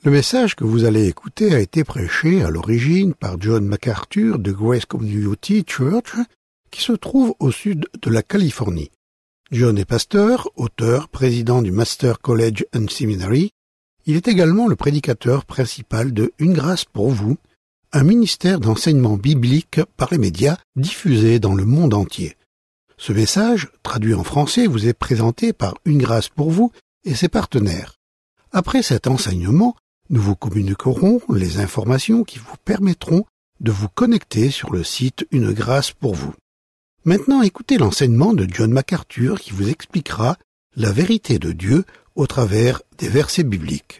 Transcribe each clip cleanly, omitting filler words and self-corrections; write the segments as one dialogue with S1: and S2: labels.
S1: Le message que vous allez écouter a été prêché à l'origine par John MacArthur de Grace Community Church, qui se trouve au sud de la Californie. John est pasteur, auteur, président du Master College and Seminary. Il est également le prédicateur principal de Une grâce pour vous, un ministère d'enseignement biblique par les médias diffusé dans le monde entier. Ce message, traduit en français, vous est présenté par Une grâce pour vous et ses partenaires. Après cet enseignement, nous vous communiquerons les informations qui vous permettront de vous connecter sur le site Une grâce pour vous. Maintenant, écoutez l'enseignement de John MacArthur qui vous expliquera la vérité de Dieu au travers des versets bibliques.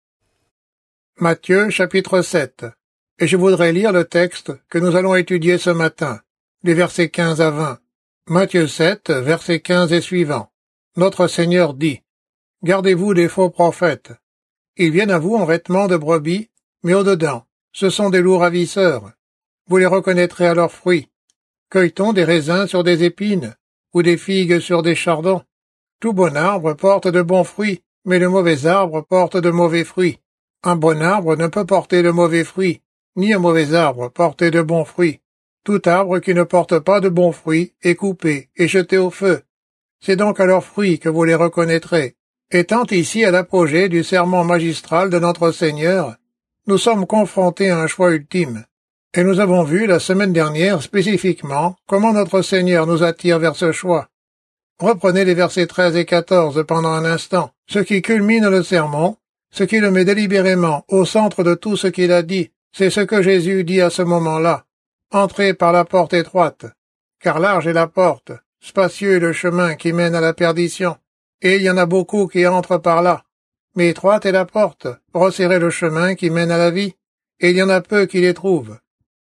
S2: Matthieu chapitre 7. Et je voudrais lire le texte que nous allons étudier ce matin, les versets 15 à 20. Matthieu 7, versets 15 et suivants. Notre Seigneur dit: Gardez-vous des faux prophètes. Ils viennent à vous en vêtements de brebis, mais au-dedans, ce sont des loups ravisseurs. Vous les reconnaîtrez à leurs fruits. Cueille-t-on des raisins sur des épines, ou des figues sur des chardons? Tout bon arbre porte de bons fruits, mais le mauvais arbre porte de mauvais fruits. Un bon arbre ne peut porter de mauvais fruits, ni un mauvais arbre porter de bons fruits. Tout arbre qui ne porte pas de bons fruits est coupé et jeté au feu. C'est donc à leurs fruits que vous les reconnaîtrez. Étant ici à l'apogée du serment magistral de notre Seigneur, nous sommes confrontés à un choix ultime. Et nous avons vu la semaine dernière spécifiquement comment notre Seigneur nous attire vers ce choix. Reprenez les versets 13 et 14 pendant un instant, ce qui culmine le sermon, ce qui le met délibérément au centre de tout ce qu'il a dit. C'est ce que Jésus dit à ce moment-là. Entrez par la porte étroite, car large est la porte, spacieux est le chemin qui mène à la perdition, et il y en a beaucoup qui entrent par là. Mais étroite est la porte, resserrez le chemin qui mène à la vie, et il y en a peu qui les trouvent.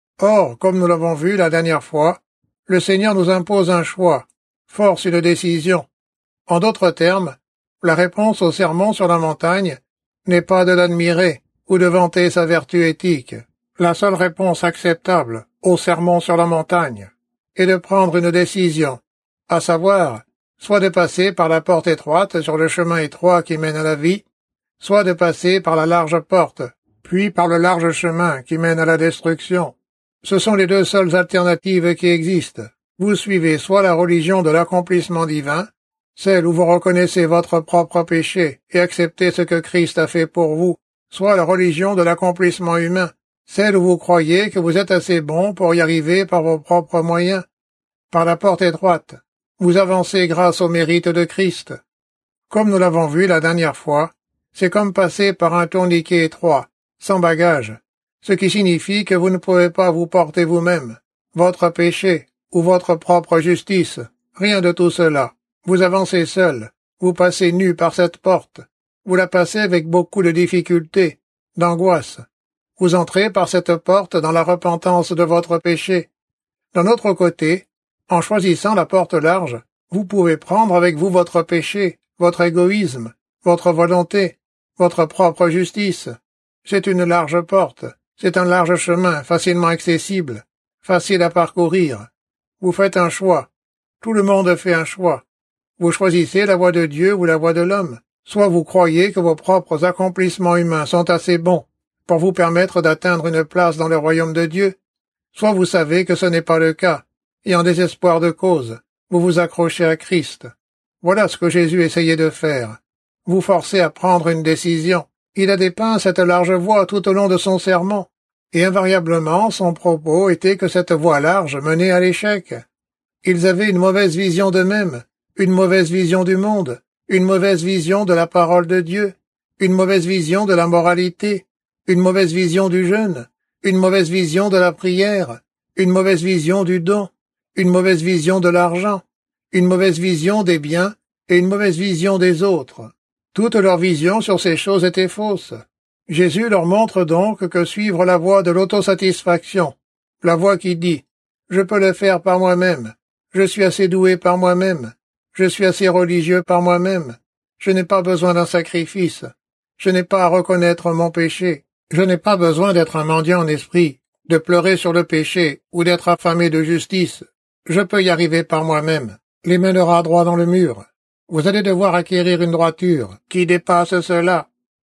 S2: Or, comme nous l'avons vu la dernière fois, le Seigneur nous impose un choix, force une décision. En d'autres termes, la réponse au sermon sur la montagne n'est pas de l'admirer ou de vanter sa vertu éthique. La seule réponse acceptable au sermon sur la montagne est de prendre une décision, à savoir, soit de passer par la porte étroite sur le chemin étroit qui mène à la vie, soit de passer par la large porte, puis par le large chemin qui mène à la destruction. Ce sont les deux seules alternatives qui existent. Vous suivez soit la religion de l'accomplissement divin, celle où vous reconnaissez votre propre péché et acceptez ce que Christ a fait pour vous, soit la religion de l'accomplissement humain, celle où vous croyez que vous êtes assez bon pour y arriver par vos propres moyens. Par la porte étroite, vous avancez grâce au mérite de Christ. Comme nous l'avons vu la dernière fois, c'est comme passer par un tourniquet étroit, sans bagage, ce qui signifie que vous ne pouvez pas vous porter vous-même, votre péché ou votre propre justice, rien de tout cela. Vous avancez seul, vous passez nu par cette porte, vous la passez avec beaucoup de difficultés, d'angoisse. Vous entrez par cette porte dans la repentance de votre péché. D'un autre côté, en choisissant la porte large, vous pouvez prendre avec vous votre péché, votre égoïsme, votre volonté, votre propre justice. C'est une large porte, c'est un large chemin facilement accessible, facile à parcourir. Vous faites un choix. Tout le monde fait un choix. Vous choisissez la voie de Dieu ou la voie de l'homme. Soit vous croyez que vos propres accomplissements humains sont assez bons pour vous permettre d'atteindre une place dans le royaume de Dieu, soit vous savez que ce n'est pas le cas, et en désespoir de cause, vous vous accrochez à Christ. Voilà ce que Jésus essayait de faire. Vous forcer à prendre une décision. Il a dépeint cette large voie tout au long de son sermon, et invariablement son propos était que cette voie large menait à l'échec. Ils avaient une mauvaise vision d'eux-mêmes, une mauvaise vision du monde, une mauvaise vision de la parole de Dieu, une mauvaise vision de la moralité, une mauvaise vision du jeûne, une mauvaise vision de la prière, une mauvaise vision du don, une mauvaise vision de l'argent, une mauvaise vision des biens et une mauvaise vision des autres. Toute leur vision sur ces choses était fausse. Jésus leur montre donc que suivre la voie de l'autosatisfaction, la voie qui dit « Je peux le faire par moi-même, je suis assez doué par moi-même, je suis assez religieux par moi-même, je n'ai pas besoin d'un sacrifice, je n'ai pas à reconnaître mon péché, je n'ai pas besoin d'être un mendiant en esprit, de pleurer sur le péché ou d'être affamé de justice, je peux y arriver par moi-même, les mènera droit dans le mur. Vous allez devoir acquérir une droiture qui dépasse cela.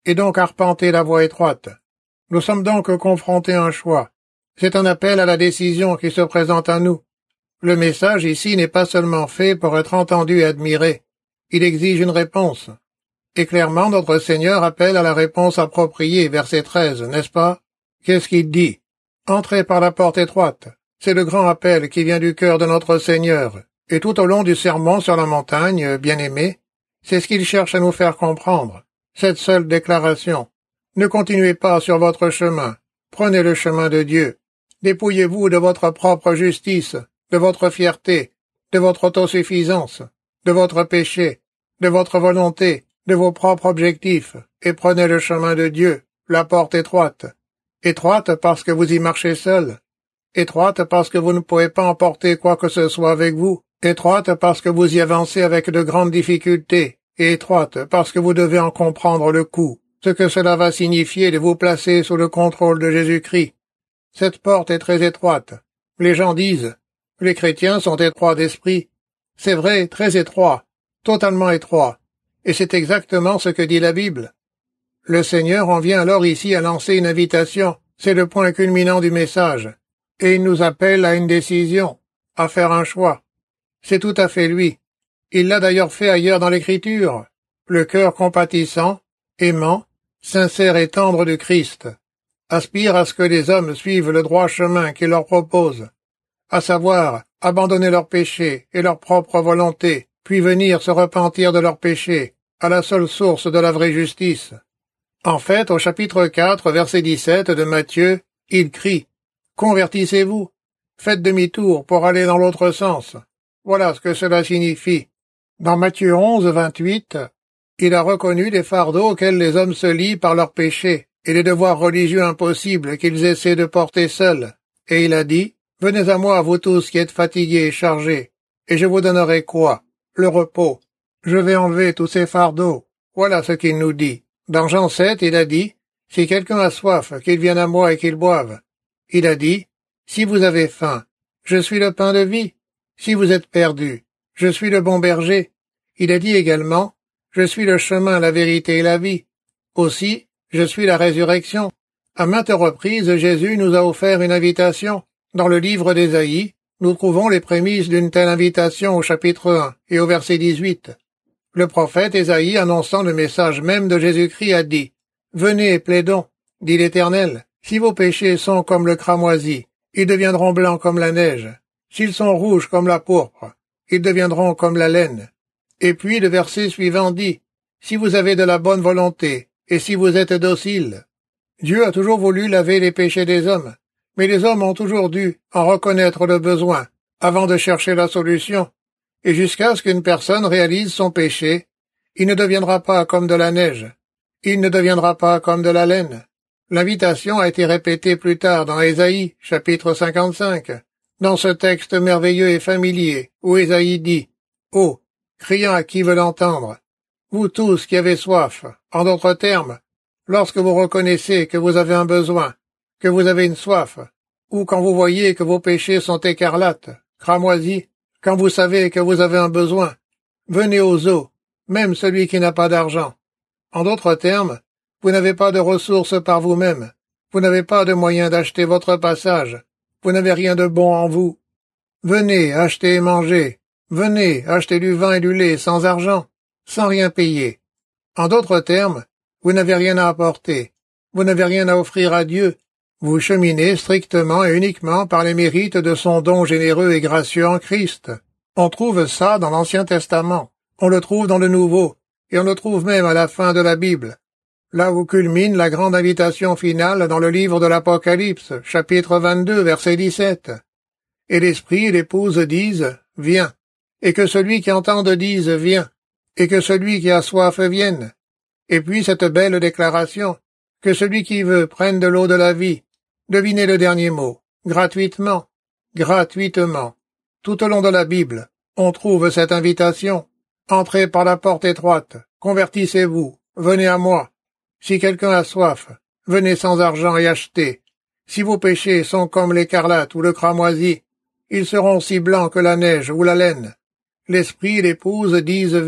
S2: et donc arpenter la voie étroite. Nous sommes donc confrontés à un choix. C'est un appel à la décision qui se présente à nous. Le message ici n'est pas seulement fait pour être entendu et admiré. Il exige une réponse. Et clairement, notre Seigneur appelle à la réponse appropriée, verset 13, n'est-ce pas? Qu'est-ce qu'il dit? Entrez par la porte étroite. C'est le grand appel qui vient du cœur de notre Seigneur. Et tout au long du sermon sur la montagne, bien-aimé, c'est ce qu'il cherche à nous faire comprendre. Cette seule déclaration. Ne continuez pas sur votre chemin. Prenez le chemin de Dieu. Dépouillez-vous de votre propre justice, de votre fierté, de votre autosuffisance, de votre péché, de votre volonté, de vos propres objectifs, et prenez le chemin de Dieu, la porte étroite. Étroite parce que vous y marchez seul. Étroite parce que vous ne pouvez pas emporter quoi que ce soit avec vous. Étroite parce que vous y avancez avec de grandes difficultés. Et étroite parce que vous devez en comprendre le coût, ce que cela va signifier de vous placer sous le contrôle de Jésus-Christ. Cette porte est très étroite. Les gens disent, les chrétiens sont étroits d'esprit. C'est vrai, très étroits, totalement étroits. Et c'est exactement ce que dit la Bible. Le Seigneur en vient alors ici à lancer une invitation. C'est le point culminant du message. Et il nous appelle à une décision, à faire un choix. C'est tout à fait lui. Il l'a d'ailleurs fait ailleurs dans l'Écriture. Le cœur compatissant, aimant, sincère et tendre du Christ aspire à ce que les hommes suivent le droit chemin qu'il leur propose, à savoir abandonner leurs péchés et leur propre volonté, puis venir se repentir de leurs péchés, à la seule source de la vraie justice. En fait, au chapitre 4, verset 17 de Matthieu, il crie « Convertissez-vous, faites demi-tour pour aller dans l'autre sens ». Voilà ce que cela signifie. Dans Matthieu 11, 28, il a reconnu les fardeaux auxquels les hommes se lient par leurs péchés et les devoirs religieux impossibles qu'ils essaient de porter seuls. Et il a dit, « Venez à moi, vous tous qui êtes fatigués et chargés, et je vous donnerai quoi? Le repos. Je vais enlever tous ces fardeaux. » Voilà ce qu'il nous dit. Dans Jean 7, il a dit, « Si quelqu'un a soif, qu'il vienne à moi et qu'il boive. » Il a dit, « Si vous avez faim, je suis le pain de vie. Si vous êtes perdus, je suis le bon berger. » Il a dit également, « Je suis le chemin, la vérité et la vie. » Aussi, je suis la résurrection. À maintes reprises, Jésus nous a offert une invitation. Dans le livre d'Ésaïe, nous trouvons les prémices d'une telle invitation au chapitre 1 et au verset 18. Le prophète Ésaïe, annonçant le message même de Jésus-Christ, a dit, « Venez, plaidons, dit l'Éternel, si vos péchés sont comme le cramoisi, ils deviendront blancs comme la neige. S'ils sont rouges comme la pourpre, ils deviendront comme la laine. » Et puis le verset suivant dit, « Si vous avez de la bonne volonté, et si vous êtes docile. » Dieu a toujours voulu laver les péchés des hommes, mais les hommes ont toujours dû en reconnaître le besoin, avant de chercher la solution. Et jusqu'à ce qu'une personne réalise son péché, il ne deviendra pas comme de la neige. Il ne deviendra pas comme de la laine. L'invitation a été répétée plus tard dans Ésaïe, chapitre 55, dans ce texte merveilleux et familier, où Ésaïe dit, « Oh, criant à qui veut l'entendre, vous tous qui avez soif, en d'autres termes, lorsque vous reconnaissez que vous avez un besoin, que vous avez une soif, ou quand vous voyez que vos péchés sont écarlates, cramoisis, quand vous savez que vous avez un besoin, venez aux eaux, même celui qui n'a pas d'argent. En d'autres termes, vous n'avez pas de ressources par vous-même, vous n'avez pas de moyens d'acheter votre passage, vous n'avez rien de bon en vous. Venez, achetez et mangez, venez, achetez du vin et du lait sans argent, sans rien payer. En d'autres termes, vous n'avez rien à apporter, vous n'avez rien à offrir à Dieu, vous cheminez strictement et uniquement par les mérites de son don généreux et gracieux en Christ. On trouve ça dans l'Ancien Testament, on le trouve dans le Nouveau, et on le trouve même à la fin de la Bible. Là où culmine la grande invitation finale dans le livre de l'Apocalypse, chapitre 22, verset 17. Et l'Esprit et l'Épouse disent, « Viens », et que celui qui entende dise, « Viens », et que celui qui a soif vienne. Et puis cette belle déclaration, que celui qui veut prenne de l'eau de la vie. Devinez le dernier mot, gratuitement, gratuitement. Tout au long de la Bible, on trouve cette invitation. Entrez par la porte étroite, convertissez-vous, venez à moi. Si quelqu'un a soif, venez sans argent et achetez. Si vos péchés sont comme l'écarlate ou le cramoisi, ils seront si blancs que la neige ou la laine. L'Esprit et l'Épouse disent « Viens ».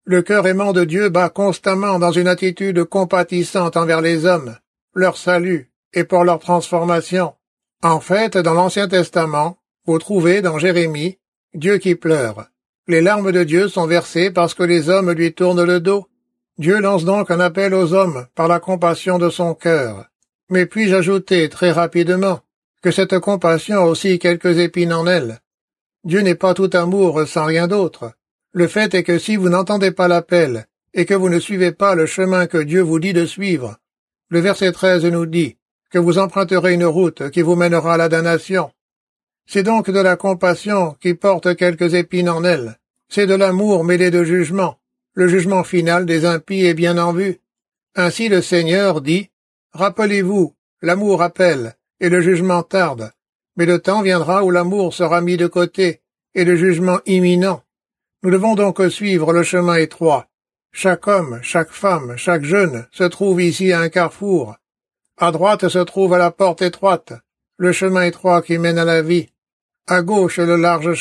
S2: Le cœur aimant de Dieu bat constamment dans une attitude compatissante envers les hommes, leur salut et pour leur transformation. En fait, dans l'Ancien Testament, vous trouvez dans Jérémie Dieu qui pleure. Les larmes de Dieu sont versées parce que les hommes lui tournent le dos. Dieu lance donc un appel aux hommes par la compassion de son cœur. Mais puis-je ajouter très rapidement que cette compassion a aussi quelques épines en elle. Dieu n'est pas tout amour sans rien d'autre. Le fait est que si vous n'entendez pas l'appel et que vous ne suivez pas le chemin que Dieu vous dit de suivre, le verset 13 nous dit que vous emprunterez une route qui vous mènera à la damnation. C'est donc de la compassion qui porte quelques épines en elle. C'est de l'amour mêlé de jugement. Le jugement final des impies est bien en vue. Ainsi le Seigneur dit, « Rappelez-vous, l'amour appelle, et le jugement tarde. Mais le temps viendra où l'amour sera mis de côté, et le jugement imminent. Nous devons donc suivre le chemin étroit. Chaque homme, chaque femme, chaque jeune se trouve ici à un carrefour. À droite se trouve la porte étroite, le chemin étroit qui mène à la vie. À gauche le large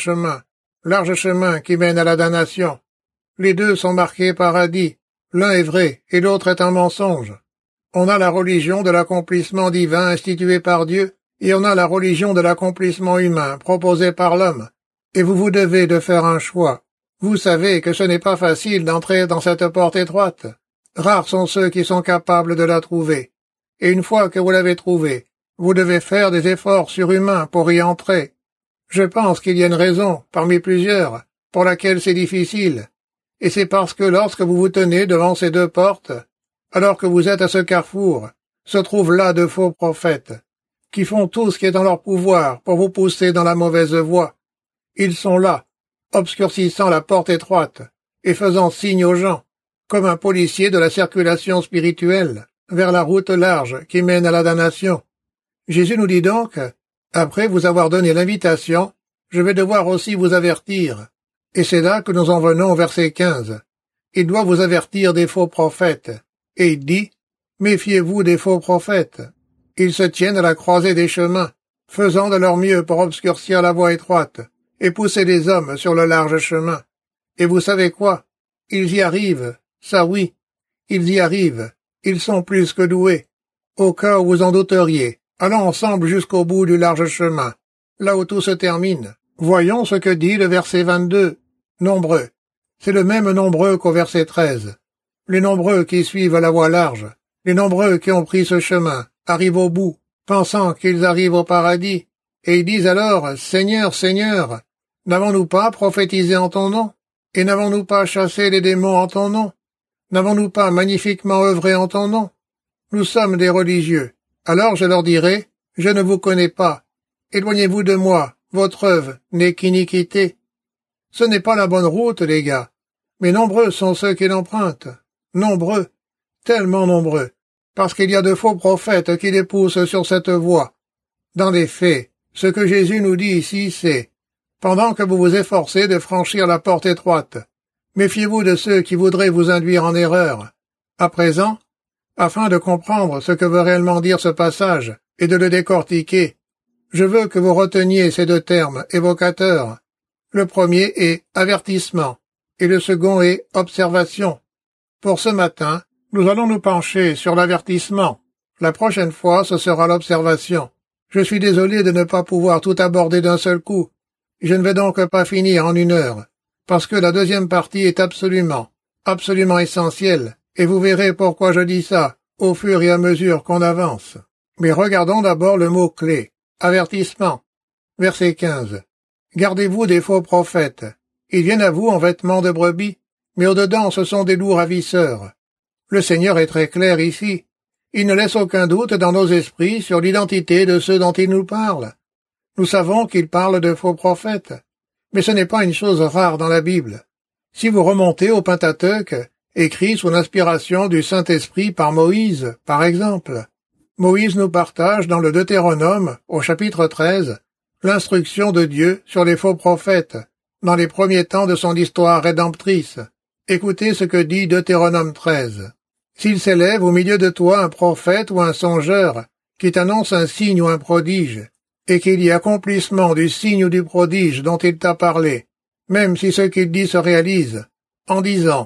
S2: chemin qui mène à la damnation. Les deux sont marqués paradis. L'un est vrai et l'autre est un mensonge. On a la religion de l'accomplissement divin instituée par Dieu, et on a la religion de l'accomplissement humain proposée par l'homme. Et vous vous devez de faire un choix. Vous savez que ce n'est pas facile d'entrer dans cette porte étroite. Rares sont ceux qui sont capables de la trouver. Et une fois que vous l'avez trouvée, vous devez faire des efforts surhumains pour y entrer. Je pense qu'il y a une raison, parmi plusieurs, pour laquelle c'est difficile. Et c'est parce que lorsque vous vous tenez devant ces deux portes, alors que vous êtes à ce carrefour, se trouvent là de faux prophètes, qui font tout ce qui est dans leur pouvoir pour vous pousser dans la mauvaise voie. Ils sont là, obscurcissant la porte étroite, et faisant signe aux gens, comme un policier de la circulation spirituelle, vers la route large qui mène à la damnation. Jésus nous dit donc, après vous avoir donné l'invitation, je vais devoir aussi vous avertir. Et c'est là que nous en venons au verset 15. Il doit vous avertir des faux prophètes. Et il dit, méfiez-vous des faux prophètes. Ils se tiennent à la croisée des chemins, faisant de leur mieux pour obscurcir la voie étroite, et pousser les hommes sur le large chemin. Et vous savez quoi? Ils y arrivent, ça oui, ils y arrivent, ils sont plus que doués. Au cas où vous en douteriez, allons ensemble jusqu'au bout du large chemin, là où tout se termine. Voyons ce que dit le verset 22. Nombreux. C'est le même nombreux qu'au verset 13. Les nombreux qui suivent la voie large, les nombreux qui ont pris ce chemin, arrivent au bout, pensant qu'ils arrivent au paradis, et ils disent alors, « Seigneur, Seigneur, n'avons-nous pas prophétisé en ton nom? Et n'avons-nous pas chassé les démons en ton nom? N'avons-nous pas magnifiquement œuvré en ton nom? Nous sommes des religieux. » Alors je leur dirai, « Je ne vous connais pas. Éloignez-vous de moi, votre œuvre n'est qu'iniquité. » Ce n'est pas la bonne route, les gars, mais nombreux sont ceux qui l'empruntent. Nombreux, tellement nombreux, parce qu'il y a de faux prophètes qui les poussent sur cette voie. Dans les faits, ce que Jésus nous dit ici, c'est « Pendant que vous vous efforcez de franchir la porte étroite, méfiez-vous de ceux qui voudraient vous induire en erreur. » À présent, afin de comprendre ce que veut réellement dire ce passage et de le décortiquer, je veux que vous reteniez ces deux termes évocateurs. Le premier est avertissement et le second est observation. Pour ce matin, nous allons nous pencher sur l'avertissement. La prochaine fois, ce sera l'observation. Je suis désolé de ne pas pouvoir tout aborder d'un seul coup. Je ne vais donc pas finir en 1 heure, parce que la deuxième partie est absolument essentielle, et vous verrez pourquoi je dis ça au fur et à mesure qu'on avance. Mais regardons d'abord le mot-clé, avertissement. Verset 15. Gardez-vous des faux prophètes. Ils viennent à vous en vêtements de brebis, mais au-dedans ce sont des loups ravisseurs. Le Seigneur est très clair ici. Il ne laisse aucun doute dans nos esprits sur l'identité de ceux dont il nous parle. Nous savons qu'il parle de faux prophètes, mais ce n'est pas une chose rare dans la Bible. Si vous remontez au Pentateuque, écrit sous l'inspiration du Saint-Esprit par Moïse, par exemple, Moïse nous partage dans le Deutéronome, au chapitre 13, l'instruction de Dieu sur les faux prophètes, dans les premiers temps de son histoire rédemptrice. Écoutez ce que dit Deutéronome 13. « S'il s'élève au milieu de toi un prophète ou un songeur, qui t'annonce un signe ou un prodige, et qu'il y ait accomplissement du signe ou du prodige dont il t'a parlé, même si ce qu'il dit se réalise, en disant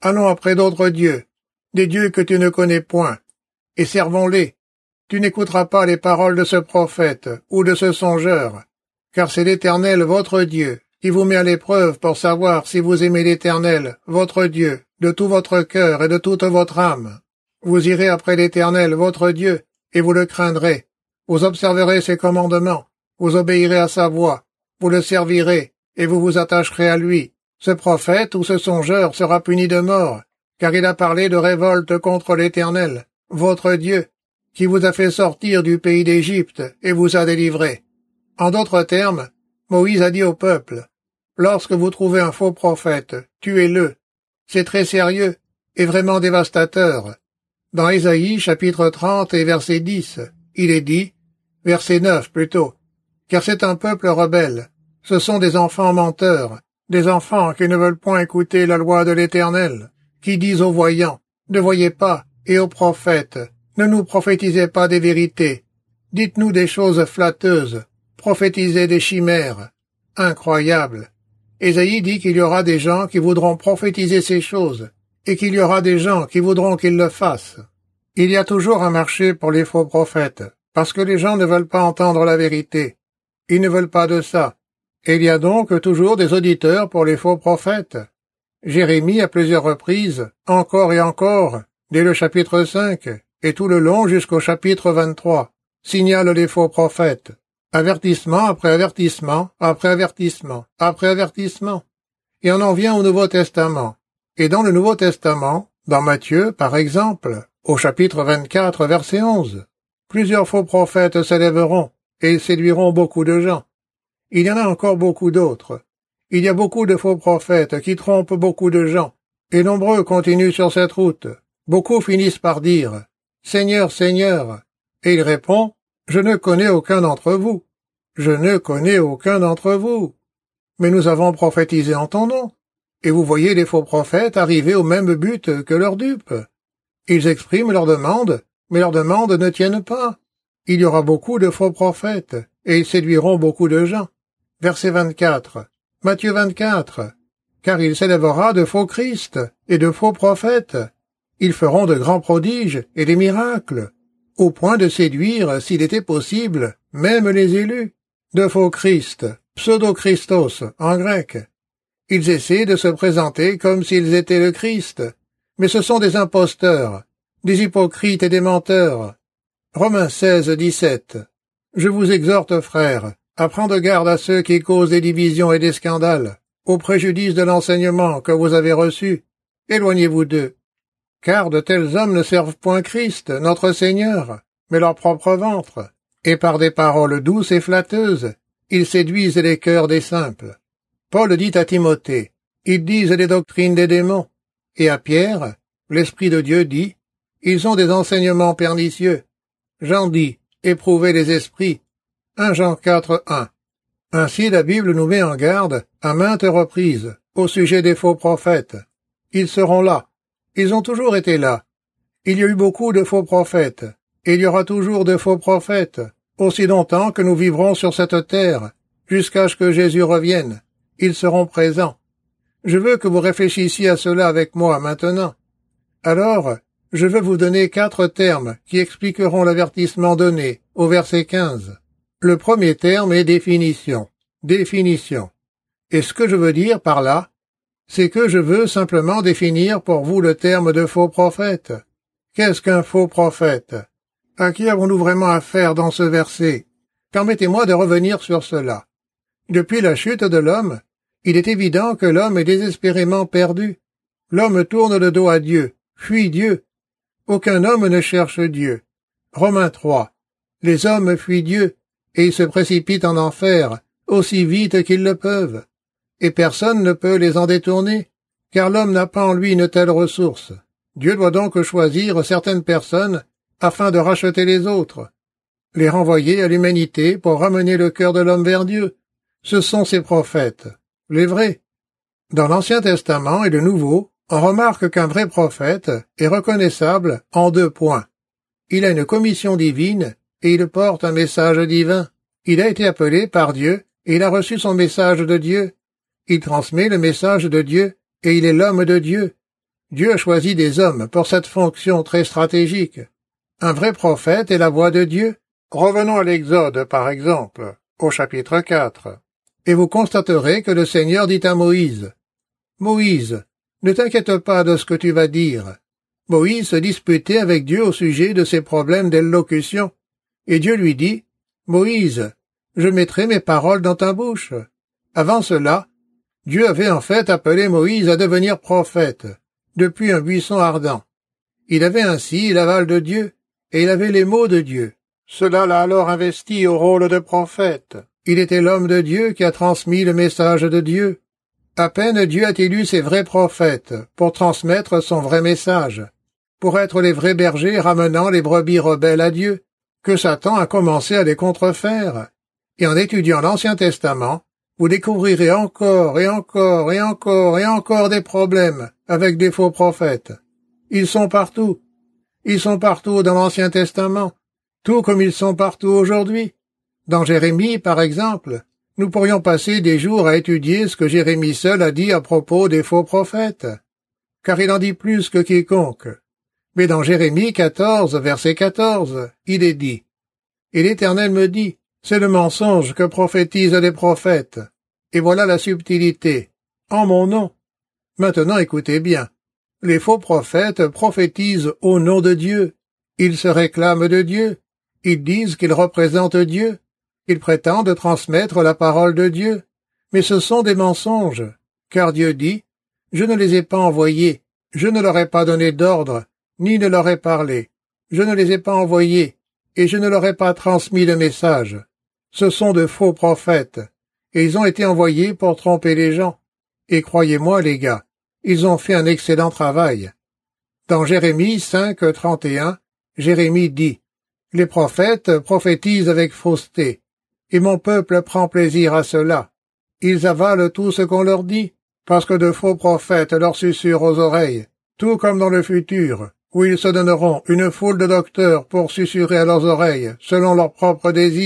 S2: Allons après d'autres dieux, des dieux que tu ne connais point, et servons-les. Tu n'écouteras pas les paroles de ce prophète ou de ce songeur, car c'est l'Éternel votre Dieu qui vous met à l'épreuve pour savoir si vous aimez l'Éternel, votre Dieu, de tout votre cœur et de toute votre âme. Vous irez après l'Éternel, votre Dieu, et vous le craindrez. Vous observerez ses commandements, vous obéirez à sa voix, vous le servirez, et vous vous attacherez à lui. Ce prophète ou ce songeur sera puni de mort, car il a parlé de révolte contre l'Éternel, votre Dieu, qui vous a fait sortir du pays d'Égypte et vous a délivré. En d'autres termes, Moïse a dit au peuple, « Lorsque vous trouvez un faux prophète, tuez-le. » C'est très sérieux et vraiment dévastateur. Dans Ésaïe, chapitre 30 et verset 10, il est dit, verset 9 plutôt, « Car c'est un peuple rebelle. Ce sont des enfants menteurs, des enfants qui ne veulent point écouter la loi de l'Éternel, qui disent aux voyants, « Ne voyez pas, et aux prophètes, ne nous prophétisez pas des vérités. Dites-nous des choses flatteuses, prophétisez des chimères. » Incroyable. Ésaïe dit qu'il y aura des gens qui voudront prophétiser ces choses, et qu'il y aura des gens qui voudront qu'ils le fassent. Il y a toujours un marché pour les faux prophètes, parce que les gens ne veulent pas entendre la vérité. Ils ne veulent pas de ça. Et il y a donc toujours des auditeurs pour les faux prophètes. Jérémie, à plusieurs reprises, encore et encore, dès le chapitre 5, et tout le long jusqu'au chapitre 23, signale les faux prophètes. Avertissement après avertissement, après avertissement, après avertissement. Et on en vient au Nouveau Testament. Et dans le Nouveau Testament, dans Matthieu, par exemple, au chapitre 24, verset 11, plusieurs faux prophètes s'élèveront, et ils séduiront beaucoup de gens. Il y en a encore beaucoup d'autres. Il y a beaucoup de faux prophètes qui trompent beaucoup de gens, et nombreux continuent sur cette route. Beaucoup finissent par dire « Seigneur, Seigneur », et il répond « Je ne connais aucun d'entre vous. Je ne connais aucun d'entre vous. Mais nous avons prophétisé en ton nom. » Et vous voyez les faux prophètes arriver au même but que leurs dupes. Ils expriment leurs demandes, mais leurs demandes ne tiennent pas. Il y aura beaucoup de faux prophètes, et ils séduiront beaucoup de gens. Verset 24. Matthieu 24. Car il s'élèvera de faux Christ et de faux prophètes. Ils feront de grands prodiges et des miracles, au point de séduire, s'il était possible, même les élus. De faux Christ, pseudo-Christos en grec. Ils essaient de se présenter comme s'ils étaient le Christ, mais ce sont des imposteurs, des hypocrites et des menteurs. Romains 16, 17. Je vous exhorte, frères, à prendre garde à ceux qui causent des divisions et des scandales, au préjudice de l'enseignement que vous avez reçu. Éloignez-vous d'eux. Car de tels hommes ne servent point Christ, notre Seigneur, mais leur propre ventre, et par des paroles douces et flatteuses, ils séduisent les cœurs des simples. Paul dit à Timothée, ils disent les doctrines des démons, et à Pierre, l'Esprit de Dieu dit, ils ont des enseignements pernicieux. Jean dit, éprouvez les esprits. 1 Jean 4, 1. Ainsi la Bible nous met en garde, à maintes reprises, au sujet des faux prophètes. Ils seront là. Ils ont toujours été là. Il y a eu beaucoup de faux prophètes, et il y aura toujours de faux prophètes, aussi longtemps que nous vivrons sur cette terre, jusqu'à ce que Jésus revienne. Ils seront présents. Je veux que vous réfléchissiez à cela avec moi maintenant. Alors, je veux vous donner 4 termes qui expliqueront l'avertissement donné au verset 15. Le premier terme est définition. Définition. Et ce que je veux dire par là, c'est que je veux simplement définir pour vous le terme de faux prophète. Qu'est-ce qu'un faux prophète? À qui avons-nous vraiment affaire dans ce verset? Permettez-moi de revenir sur cela. Depuis la chute de l'homme, il est évident que l'homme est désespérément perdu. L'homme tourne le dos à Dieu, fuit Dieu. Aucun homme ne cherche Dieu. Romains 3. Les hommes fuient Dieu, et ils se précipitent en enfer, aussi vite qu'ils le peuvent. Et personne ne peut les en détourner, car l'homme n'a pas en lui une telle ressource. Dieu doit donc choisir certaines personnes afin de racheter les autres, les renvoyer à l'humanité pour ramener le cœur de l'homme vers Dieu. Ce sont ces prophètes, les vrais. Dans l'Ancien Testament et le Nouveau, on remarque qu'un vrai prophète est reconnaissable en 2 points. Il a une commission divine et il porte un message divin. Il a été appelé par Dieu et il a reçu son message de Dieu. Il transmet le message de Dieu et il est l'homme de Dieu. Dieu a choisi des hommes pour cette fonction très stratégique. Un vrai prophète est la voix de Dieu. Revenons à l'Exode, par exemple, au chapitre 4. Et vous constaterez que le Seigneur dit à Moïse, « Moïse, ne t'inquiète pas de ce que tu vas dire. » Moïse se disputait avec Dieu au sujet de ses problèmes d'élocution. Et Dieu lui dit, « Moïse, je mettrai mes paroles dans ta bouche. » Avant cela, Dieu avait en fait appelé Moïse à devenir prophète, depuis un buisson ardent. Il avait ainsi l'aval de Dieu, et il avait les mots de Dieu. Cela l'a alors investi au rôle de prophète. Il était l'homme de Dieu qui a transmis le message de Dieu. À peine Dieu a-t-il eu ses vrais prophètes pour transmettre son vrai message, pour être les vrais bergers ramenant les brebis rebelles à Dieu, que Satan a commencé à les contrefaire. Et en étudiant l'Ancien Testament, vous découvrirez encore et encore et encore et encore des problèmes avec des faux prophètes. Ils sont partout. Ils sont partout dans l'Ancien Testament, tout comme ils sont partout aujourd'hui. Dans Jérémie, par exemple, nous pourrions passer des jours à étudier ce que Jérémie seul a dit à propos des faux prophètes, car il en dit plus que quiconque. Mais dans Jérémie 14, verset 14, il est dit, « Et l'Éternel me dit, c'est le mensonge que prophétisent les prophètes, et voilà la subtilité, en mon nom. » Maintenant écoutez bien, les faux prophètes prophétisent au nom de Dieu, ils se réclament de Dieu, ils disent qu'ils représentent Dieu, ils prétendent transmettre la parole de Dieu, mais ce sont des mensonges, car Dieu dit, « Je ne les ai pas envoyés, je ne leur ai pas donné d'ordre, ni ne leur ai parlé, je ne les ai pas envoyés, et je ne leur ai pas transmis le message. Ce sont de faux prophètes, et ils ont été envoyés pour tromper les gens. Et croyez-moi, les gars, ils ont fait un excellent travail. » Dans Jérémie 5, 31, Jérémie dit, « Les prophètes prophétisent avec fausseté, et mon peuple prend plaisir à cela. Ils avalent tout ce qu'on leur dit, parce que de faux prophètes leur susurrent aux oreilles, tout comme dans le futur, où ils se donneront une foule de docteurs pour susurrer à leurs oreilles, selon leurs propres désirs. »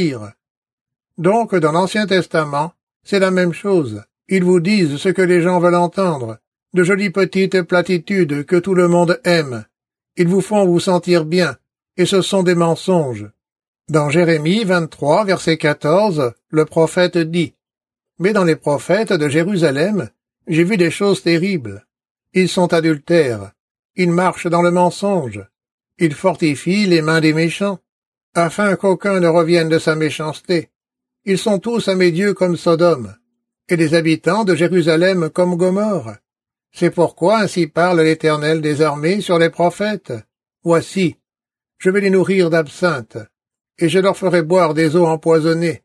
S2: Donc, dans l'Ancien Testament, c'est la même chose. Ils vous disent ce que les gens veulent entendre, de jolies petites platitudes que tout le monde aime. Ils vous font vous sentir bien, et ce sont des mensonges. Dans Jérémie 23, verset 14, le prophète dit, « Mais dans les prophètes de Jérusalem, j'ai vu des choses terribles. Ils sont adultères, ils marchent dans le mensonge, ils fortifient les mains des méchants, afin qu'aucun ne revienne de sa méchanceté. Ils sont tous à mes yeux comme Sodome, et les habitants de Jérusalem comme Gomorrhe. C'est pourquoi ainsi parle l'Éternel des armées sur les prophètes. Voici, je vais les nourrir d'absinthe, et je leur ferai boire des eaux empoisonnées.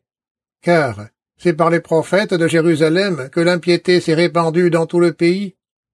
S2: Car c'est par les prophètes de Jérusalem que l'impiété s'est répandue dans tout le pays.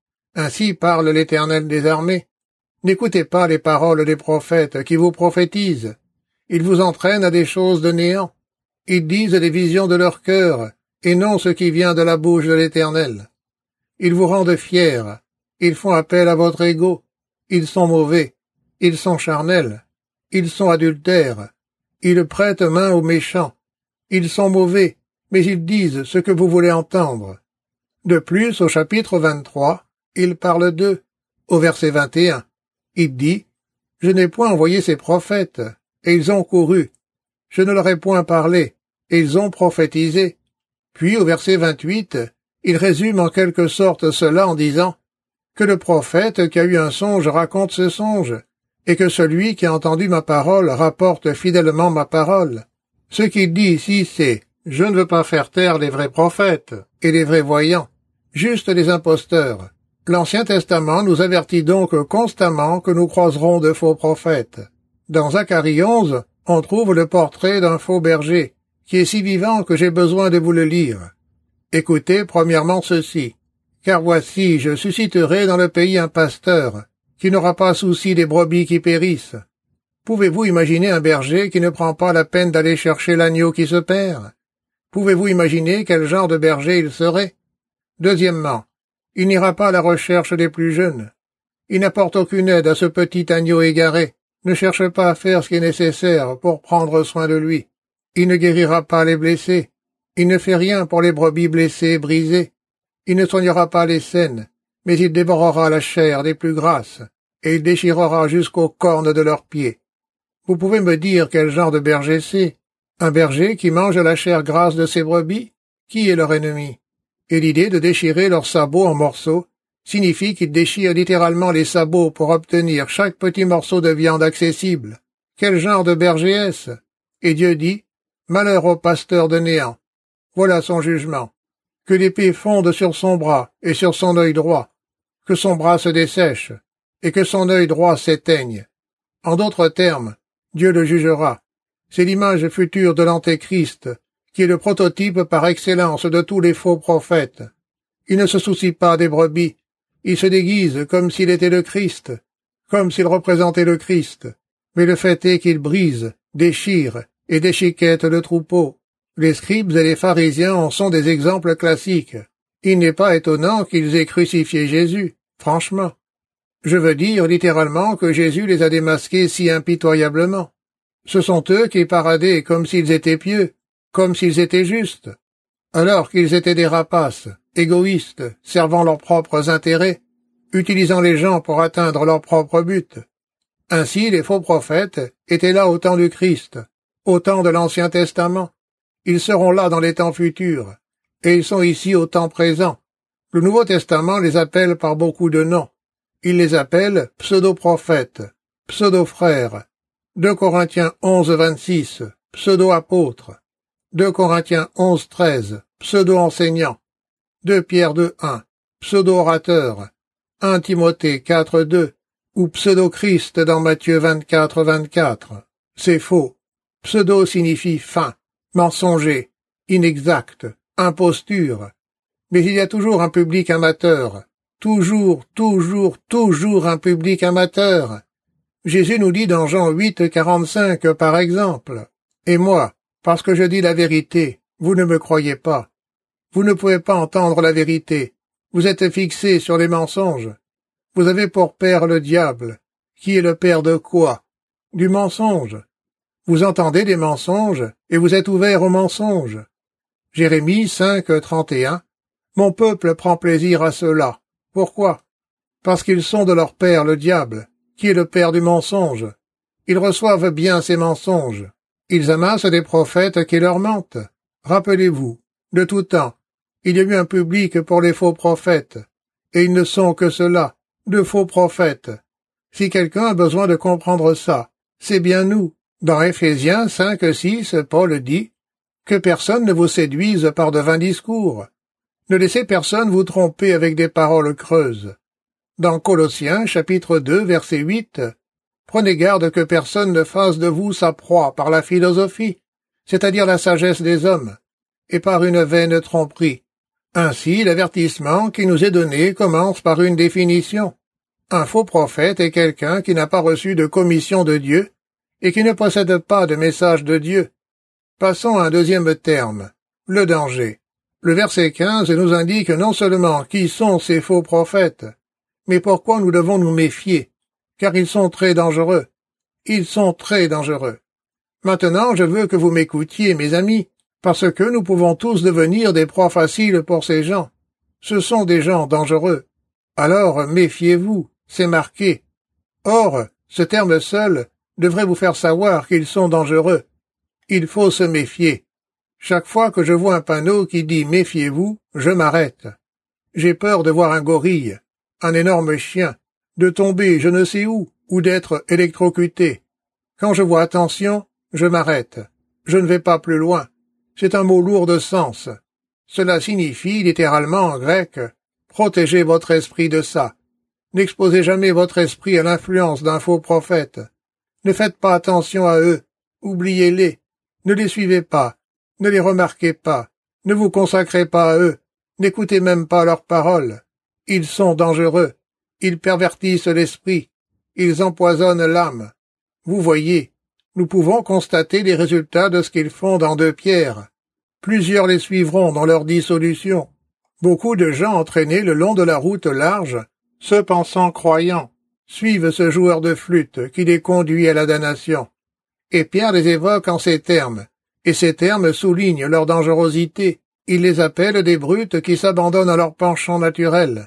S2: Ainsi parle l'Éternel des armées. N'écoutez pas les paroles des prophètes qui vous prophétisent. Ils vous entraînent à des choses de néant. Ils disent les visions de leur cœur, et non ce qui vient de la bouche de l'Éternel. Ils vous rendent fiers, ils font appel à votre ego, ils sont mauvais, ils sont charnels, ils sont adultères, ils prêtent main aux méchants, ils sont mauvais, mais ils disent ce que vous voulez entendre. De plus, au chapitre 23, il parle d'eux. Au verset 21, il dit, « Je n'ai point envoyé ces prophètes, et ils ont couru. Je ne leur ai point parlé, et ils ont prophétisé. » Puis, au verset 28, il résume en quelque sorte cela en disant, « Que le prophète qui a eu un songe raconte ce songe, et que celui qui a entendu ma parole rapporte fidèlement ma parole. » Ce qu'il dit ici, c'est, « Je ne veux pas faire taire les vrais prophètes et les vrais voyants, juste les imposteurs. » L'Ancien Testament nous avertit donc constamment que nous croiserons de faux prophètes. Dans Zacharie 11, on trouve le portrait d'un faux berger, qui est si vivant que j'ai besoin de vous le lire. Écoutez premièrement ceci. « Car voici, je susciterai dans le pays un pasteur, qui n'aura pas souci des brebis qui périssent. » Pouvez-vous imaginer un berger qui ne prend pas la peine d'aller chercher l'agneau qui se perd? Pouvez-vous imaginer quel genre de berger il serait? Deuxièmement, il n'ira pas à la recherche des plus jeunes. Il n'apporte aucune aide à ce petit agneau égaré, ne cherche pas à faire ce qui est nécessaire pour prendre soin de lui. Il ne guérira pas les blessés. Il ne fait rien pour les brebis blessées et brisées. Il ne soignera pas les saines. mais il dévorera la chair des plus grasses, et il déchirera jusqu'aux cornes de leurs pieds. Vous pouvez me dire quel genre de berger c'est? Un berger qui mange la chair grasse de ses brebis? Qui est leur ennemi? Et l'idée de déchirer leurs sabots en morceaux signifie qu'il déchire littéralement les sabots pour obtenir chaque petit morceau de viande accessible. Quel genre de berger est-ce? Et Dieu dit, malheur au pasteur de néant. Voilà son jugement. Que l'épée fonde sur son bras et sur son œil droit, que son bras se dessèche, et que son œil droit s'éteigne. En d'autres termes, Dieu le jugera. C'est l'image future de l'Antéchrist, qui est le prototype par excellence de tous les faux prophètes. Il ne se soucie pas des brebis. Il se déguise comme s'il était le Christ, comme s'il représentait le Christ. Mais le fait est qu'il brise, déchire et déchiquette le troupeau. Les scribes et les pharisiens en sont des exemples classiques. Il n'est pas étonnant qu'ils aient crucifié Jésus, franchement. Je veux dire littéralement que Jésus les a démasqués si impitoyablement. Ce sont eux qui paradaient comme s'ils étaient pieux, comme s'ils étaient justes, alors qu'ils étaient des rapaces, égoïstes, servant leurs propres intérêts, utilisant les gens pour atteindre leur propre but. Ainsi, les faux prophètes étaient là au temps du Christ, au temps de l'Ancien Testament. Ils seront là dans les temps futurs, et ils sont ici au temps présent. Le Nouveau Testament les appelle par beaucoup de noms. Il les appelle pseudo-prophètes, pseudo-frères. 2 Corinthiens 11:26, pseudo-apôtres. 2 Corinthiens 11:13, pseudo-enseignants. 2 Pierre 2:1, pseudo-orateur. 1 Timothée 4:2, ou pseudo-Christ dans Matthieu 24:24. C'est faux. Pseudo signifie fin, mensonger, inexact, imposture. Mais il y a toujours un public amateur. Toujours un public amateur. Jésus nous dit dans Jean 8:45, par exemple, « Et moi, parce que je dis la vérité, vous ne me croyez pas. Vous ne pouvez pas entendre la vérité. Vous êtes fixés sur les mensonges. Vous avez pour père le diable, qui est le père de quoi? Du mensonge. Vous entendez des mensonges, et vous êtes ouverts aux mensonges. » Jérémie 5:31, « Mon peuple prend plaisir à cela. » Pourquoi? Parce qu'ils sont de leur père le diable, qui est le père du mensonge. Ils reçoivent bien ces mensonges. Ils amassent des prophètes qui leur mentent. Rappelez-vous, de tout temps, il y a eu un public pour les faux prophètes, et ils ne sont que cela, de faux prophètes. Si quelqu'un a besoin de comprendre ça, c'est bien nous. Dans Éphésiens 5:6, Paul dit « Que personne ne vous séduise par de vains discours. Ne laissez personne vous tromper avec des paroles creuses. » Dans Colossiens, chapitre 2, verset 8, « Prenez garde que personne ne fasse de vous sa proie par la philosophie, c'est-à-dire la sagesse des hommes, et par une vaine tromperie. » Ainsi, l'avertissement qui nous est donné commence par une définition. Un faux prophète est quelqu'un qui n'a pas reçu de commission de Dieu et qui ne possède pas de message de Dieu. Passons à un deuxième terme, le danger. Le verset 15 nous indique non seulement qui sont ces faux prophètes, mais pourquoi nous devons nous méfier, car ils sont très dangereux. Ils sont très dangereux. Maintenant, je veux que vous m'écoutiez, mes amis, parce que nous pouvons tous devenir des proies faciles pour ces gens. Ce sont des gens dangereux. Alors, méfiez-vous, c'est marqué. Or, ce terme seul devrait vous faire savoir qu'ils sont dangereux. Il faut se méfier. Chaque fois que je vois un panneau qui dit « Méfiez-vous », je m'arrête. J'ai peur de voir un gorille, un énorme chien, de tomber je ne sais où, ou d'être électrocuté. Quand je vois « Attention », je m'arrête. Je ne vais pas plus loin. C'est un mot lourd de sens. Cela signifie, littéralement en grec, « Protégez votre esprit de ça ». N'exposez jamais votre esprit à l'influence d'un faux prophète. Ne faites pas attention à eux. Oubliez-les. Ne les suivez pas. Ne les remarquez pas, ne vous consacrez pas à eux, n'écoutez même pas leurs paroles. Ils sont dangereux, ils pervertissent l'esprit, ils empoisonnent l'âme. Vous voyez, nous pouvons constater les résultats de ce qu'ils font dans 2 Pierre. Plusieurs les suivront dans leur dissolution. Beaucoup de gens entraînés le long de la route large, se pensant croyants, suivent ce joueur de flûte qui les conduit à la damnation. Et Pierre les évoque en ces termes. Et ces termes soulignent leur dangerosité. Il les appelle des brutes qui s'abandonnent à leur penchant naturel.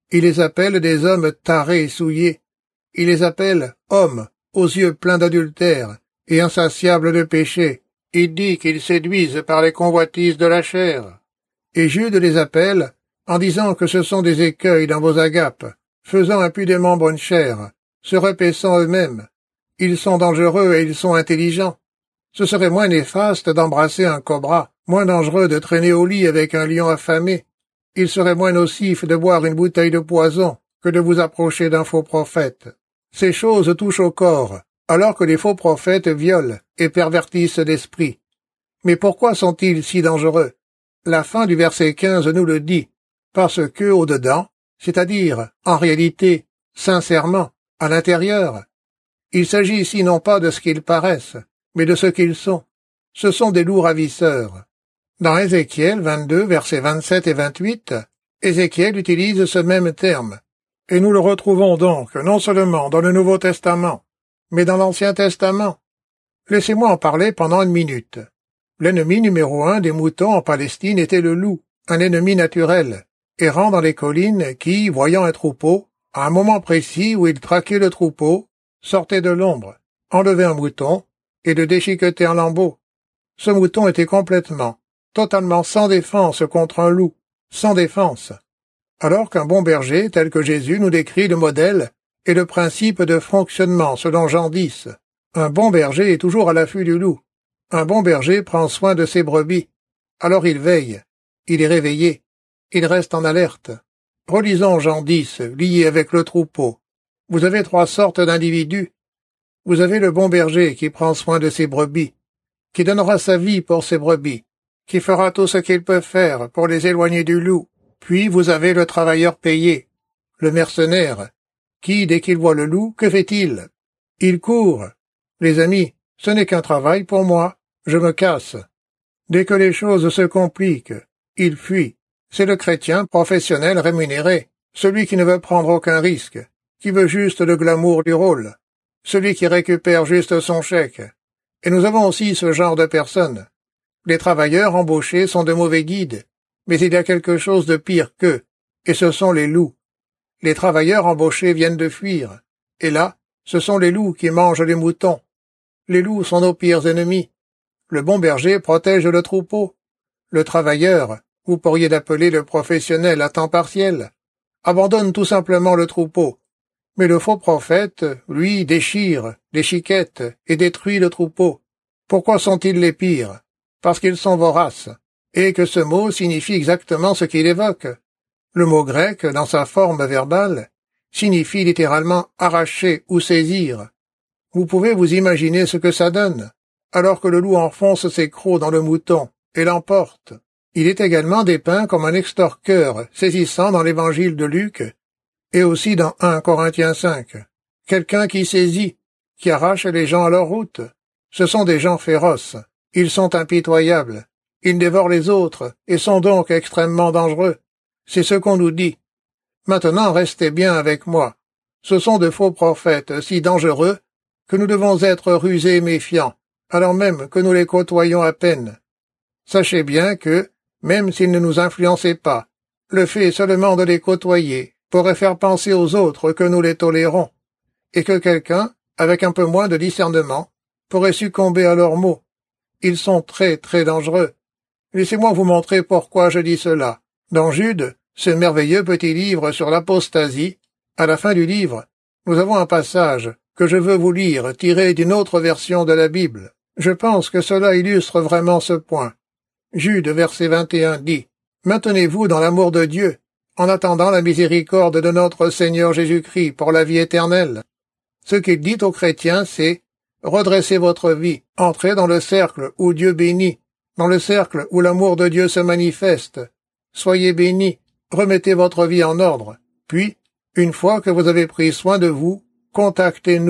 S2: Il les appelle des hommes tarés et souillés. Il les appelle hommes aux yeux pleins d'adultère et insatiables de péché. Il dit qu'ils séduisent par les convoitises de la chair. Et Jude les appelle en disant que ce sont des écueils dans vos agapes, faisant impudemment bonne chère, se repaissant eux-mêmes. Ils sont dangereux et ils sont intelligents. Ce serait moins néfaste d'embrasser un cobra, moins dangereux de traîner au lit avec un lion affamé. Il serait moins nocif de boire une bouteille de poison que de vous approcher d'un faux prophète. Ces choses touchent au corps, alors que les faux prophètes violent et pervertissent l'esprit. Mais pourquoi sont-ils si dangereux? La fin du verset 15 nous le dit, parce que, au-dedans, c'est-à-dire, en réalité, sincèrement, à l'intérieur, il s'agit ici non pas de ce qu'ils paraissent, mais de ce qu'ils sont. Ce sont des loups ravisseurs. Dans Ézéchiel 22, versets 27 et 28, Ézéchiel utilise ce même terme, et nous le retrouvons donc non seulement dans le Nouveau Testament, mais dans l'Ancien Testament. Laissez-moi en parler pendant une minute. L'ennemi numéro 1 des moutons en Palestine était le loup, un ennemi naturel, errant dans les collines qui, voyant un troupeau, à un moment précis où il traquait le troupeau, sortait de l'ombre, enlevait un mouton et le déchiquetait en lambeaux. Ce mouton était totalement sans défense contre un loup, sans défense. Alors qu'un bon berger, tel que Jésus nous décrit le modèle et le principe de fonctionnement selon Jean 10, un bon berger est toujours à l'affût du loup. Un bon berger prend soin de ses brebis. Alors il veille, il est réveillé, il reste en alerte. Relisons Jean 10, lié avec le troupeau. Vous avez 3 sortes d'individus. Vous avez le bon berger qui prend soin de ses brebis, qui donnera sa vie pour ses brebis, qui fera tout ce qu'il peut faire pour les éloigner du loup. Puis vous avez le travailleur payé, le mercenaire, qui, dès qu'il voit le loup, que fait-il? Il court. Les amis, ce n'est qu'un travail pour moi, je me casse. Dès que les choses se compliquent, il fuit. C'est le chrétien professionnel rémunéré, celui qui ne veut prendre aucun risque, qui veut juste le glamour du rôle, celui qui récupère juste son chèque. Et nous avons aussi ce genre de personnes. Les travailleurs embauchés sont de mauvais guides, mais il y a quelque chose de pire qu'eux, et ce sont les loups. Les travailleurs embauchés viennent de fuir, et là, ce sont les loups qui mangent les moutons. Les loups sont nos pires ennemis. Le bon berger protège le troupeau. Le travailleur, vous pourriez l'appeler le professionnel à temps partiel, abandonne tout simplement le troupeau. Mais le faux prophète, lui, déchire, déchiquette et détruit le troupeau. Pourquoi sont-ils les pires? Parce qu'ils sont voraces, et que ce mot signifie exactement ce qu'il évoque. Le mot grec, dans sa forme verbale, signifie littéralement arracher ou saisir. Vous pouvez vous imaginer ce que ça donne, alors que le loup enfonce ses crocs dans le mouton et l'emporte. Il est également dépeint comme un extorqueur saisissant dans l'évangile de Luc et aussi dans 1 Corinthiens 5. Quelqu'un qui saisit, qui arrache les gens à leur route. Ce sont des gens féroces. Ils sont impitoyables. Ils dévorent les autres et sont donc extrêmement dangereux. C'est ce qu'on nous dit. Maintenant, restez bien avec moi. Ce sont de faux prophètes si dangereux que nous devons être rusés et méfiants, alors même que nous les côtoyons à peine. Sachez bien que, même s'ils ne nous influençaient pas, le fait seulement de les côtoyer pourrait faire penser aux autres que nous les tolérons, et que quelqu'un, avec un peu moins de discernement, pourrait succomber à leurs mots. Ils sont très, très dangereux. Laissez-moi vous montrer pourquoi je dis cela. Dans Jude, ce merveilleux petit livre sur l'apostasie, à la fin du livre, nous avons un passage que je veux vous lire, tiré d'une autre version de la Bible. Je pense que cela illustre vraiment ce point. Jude, verset 21, dit « Maintenez-vous dans l'amour de Dieu, en attendant la miséricorde de notre Seigneur Jésus-Christ pour la vie éternelle. » Ce qu'il dit aux chrétiens, c'est « Redressez votre vie, entrez dans le cercle où Dieu bénit, dans le cercle où l'amour de Dieu se manifeste. Soyez bénis, remettez votre vie en ordre, puis, une fois que vous avez pris soin de vous, contactez-nous. »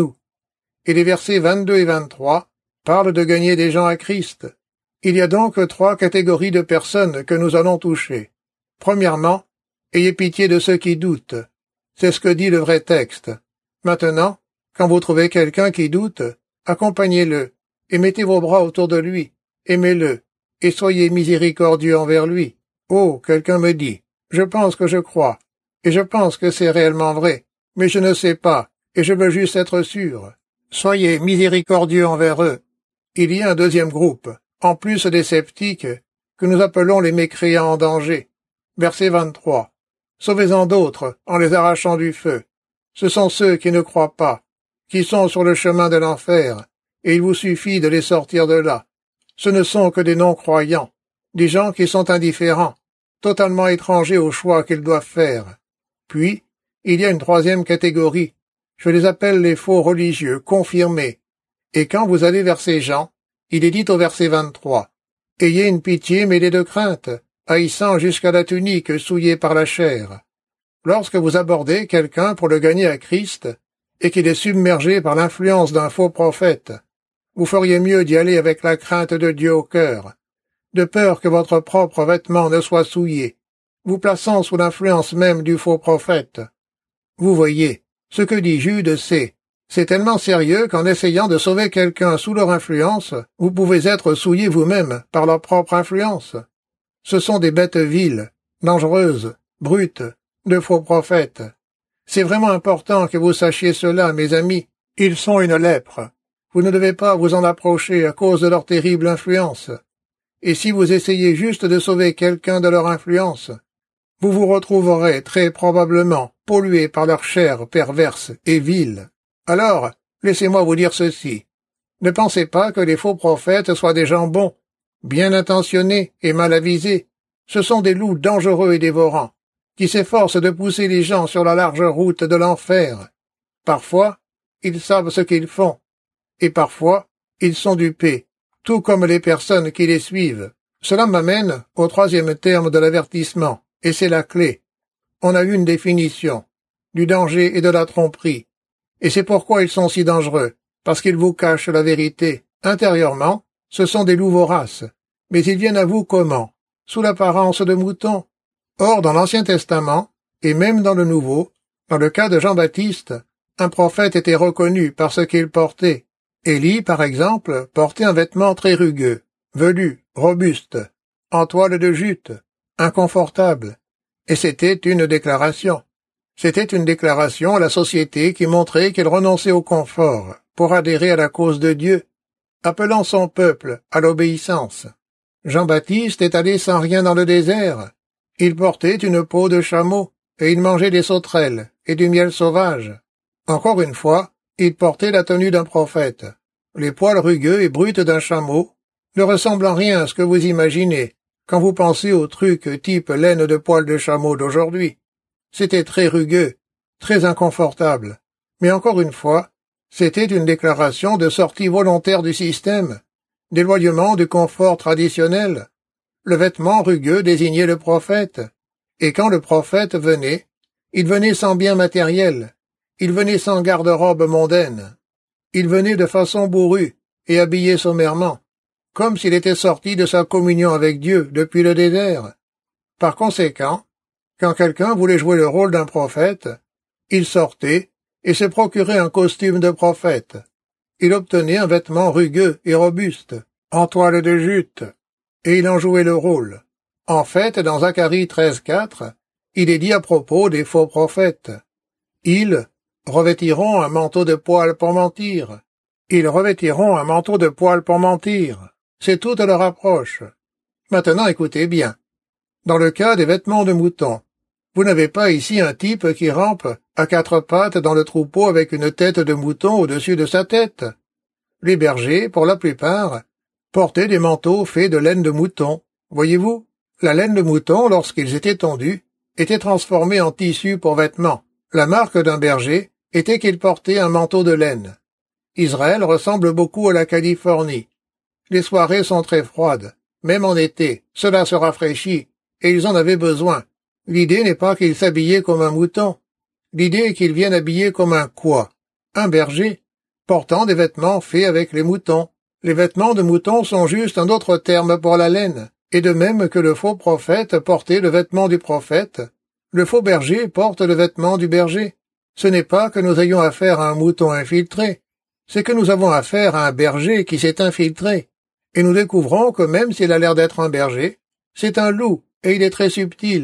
S2: Et les versets 22 et 23 parlent de gagner des gens à Christ. Il y a donc 3 catégories de personnes que nous allons toucher. Premièrement, ayez pitié de ceux qui doutent. C'est ce que dit le vrai texte. Maintenant, quand vous trouvez quelqu'un qui doute, accompagnez-le, et mettez vos bras autour de lui, aimez-le, et soyez miséricordieux envers lui. Oh, quelqu'un me dit, je pense que je crois, Et je pense que c'est réellement vrai, mais je ne sais pas, et je veux juste être sûr. Soyez miséricordieux envers eux. Il y a un deuxième groupe, en plus des sceptiques, que nous appelons les mécréants en danger. Verset 23. Sauvez-en d'autres, en les arrachant du feu. Ce sont ceux qui ne croient pas, qui sont sur le chemin de l'enfer, et il vous suffit de les sortir de là. Ce ne sont que des non-croyants, des gens qui sont indifférents, totalement étrangers au choix qu'ils doivent faire. Puis, il y a une troisième catégorie. Je les appelle les faux religieux, confirmés. Et quand vous allez vers ces gens, il est dit au verset 23, « Ayez une pitié mêlée de crainte, haïssant jusqu'à la tunique souillée par la chair. » Lorsque vous abordez quelqu'un pour le gagner à Christ, et qu'il est submergé par l'influence d'un faux prophète, vous feriez mieux d'y aller avec la crainte de Dieu au cœur, de peur que votre propre vêtement ne soit souillé, vous plaçant sous l'influence même du faux prophète. Vous voyez, ce que dit Jude, c'est tellement sérieux qu'en essayant de sauver quelqu'un sous leur influence, vous pouvez être souillé vous-même par leur propre influence. Ce sont des bêtes viles, dangereuses, brutes, de faux prophètes. C'est vraiment important que vous sachiez cela, mes amis. Ils sont une lèpre. Vous ne devez pas vous en approcher à cause de leur terrible influence. Et si vous essayez juste de sauver quelqu'un de leur influence, vous vous retrouverez très probablement pollué par leur chair perverse et vile. Alors, laissez-moi vous dire ceci. Ne pensez pas que les faux prophètes soient des gens bons, bien intentionnés et mal avisés. Ce sont des loups dangereux et dévorants, qui s'efforcent de pousser les gens sur la large route de l'enfer. Parfois, ils savent ce qu'ils font, et parfois, ils sont dupés, tout comme les personnes qui les suivent. Cela m'amène au troisième terme de l'avertissement, et c'est la clé. On a eu une définition, du danger et de la tromperie. Et c'est pourquoi ils sont si dangereux, parce qu'ils vous cachent la vérité. Intérieurement, ce sont des loups voraces, mais ils viennent à vous comment? Sous l'apparence de moutons. Or, dans l'Ancien Testament, et même dans le Nouveau, dans le cas de Jean-Baptiste, un prophète était reconnu par ce qu'il portait. Élie, par exemple, portait un vêtement très rugueux, velu, robuste, en toile de jute, inconfortable. Et c'était une déclaration. C'était une déclaration à la société qui montrait qu'elle renonçait au confort pour adhérer à la cause de Dieu, appelant son peuple à l'obéissance. Jean-Baptiste est allé sans rien dans le désert. Il portait une peau de chameau, et il mangeait des sauterelles et du miel sauvage. Encore une fois, il portait la tenue d'un prophète. Les poils rugueux et bruts d'un chameau ne ressemblent en rien à ce que vous imaginez quand vous pensez aux trucs type laine de poils de chameau d'aujourd'hui. C'était très rugueux, très inconfortable. Mais encore une fois, c'était une déclaration de sortie volontaire du système, d'éloignement du confort traditionnel. Le vêtement rugueux désignait le prophète, et quand le prophète venait, il venait sans bien matériel, il venait sans garde-robe mondaine, il venait de façon bourrue et habillé sommairement, comme s'il était sorti de sa communion avec Dieu depuis le désert. Par conséquent, quand quelqu'un voulait jouer le rôle d'un prophète, il sortait et se procurait un costume de prophète. Il obtenait un vêtement rugueux et robuste, en toile de jute, et il en jouait le rôle. En fait, dans Zacharie 13,4, il est dit à propos des faux prophètes. Ils revêtiront un manteau de poils pour mentir. Ils revêtiront un manteau de poils pour mentir. C'est toute leur approche. Maintenant, écoutez bien. Dans le cas des vêtements de mouton, vous n'avez pas ici un type qui rampe à quatre pattes dans le troupeau avec une tête de mouton au-dessus de sa tête. Les bergers, pour la plupart, portaient des manteaux faits de laine de mouton. Voyez-vous, la laine de mouton, lorsqu'ils étaient tondus, était transformée en tissu pour vêtements. La marque d'un berger était qu'il portait un manteau de laine. Israël ressemble beaucoup à la Californie. Les soirées sont très froides. Même en été, cela se rafraîchit, et ils en avaient besoin. L'idée n'est pas qu'ils s'habillaient comme un mouton. L'idée est qu'ils viennent habillés comme un quoi? Un berger, portant des vêtements faits avec les moutons. Les vêtements de mouton sont juste un autre terme pour la laine, et de même que le faux prophète portait le vêtement du prophète, le faux berger porte le vêtement du berger. Ce n'est pas que nous ayons affaire à un mouton infiltré, c'est que nous avons affaire à un berger qui s'est infiltré, et nous découvrons que même s'il a l'air d'être un berger, c'est un loup, et il est très subtil.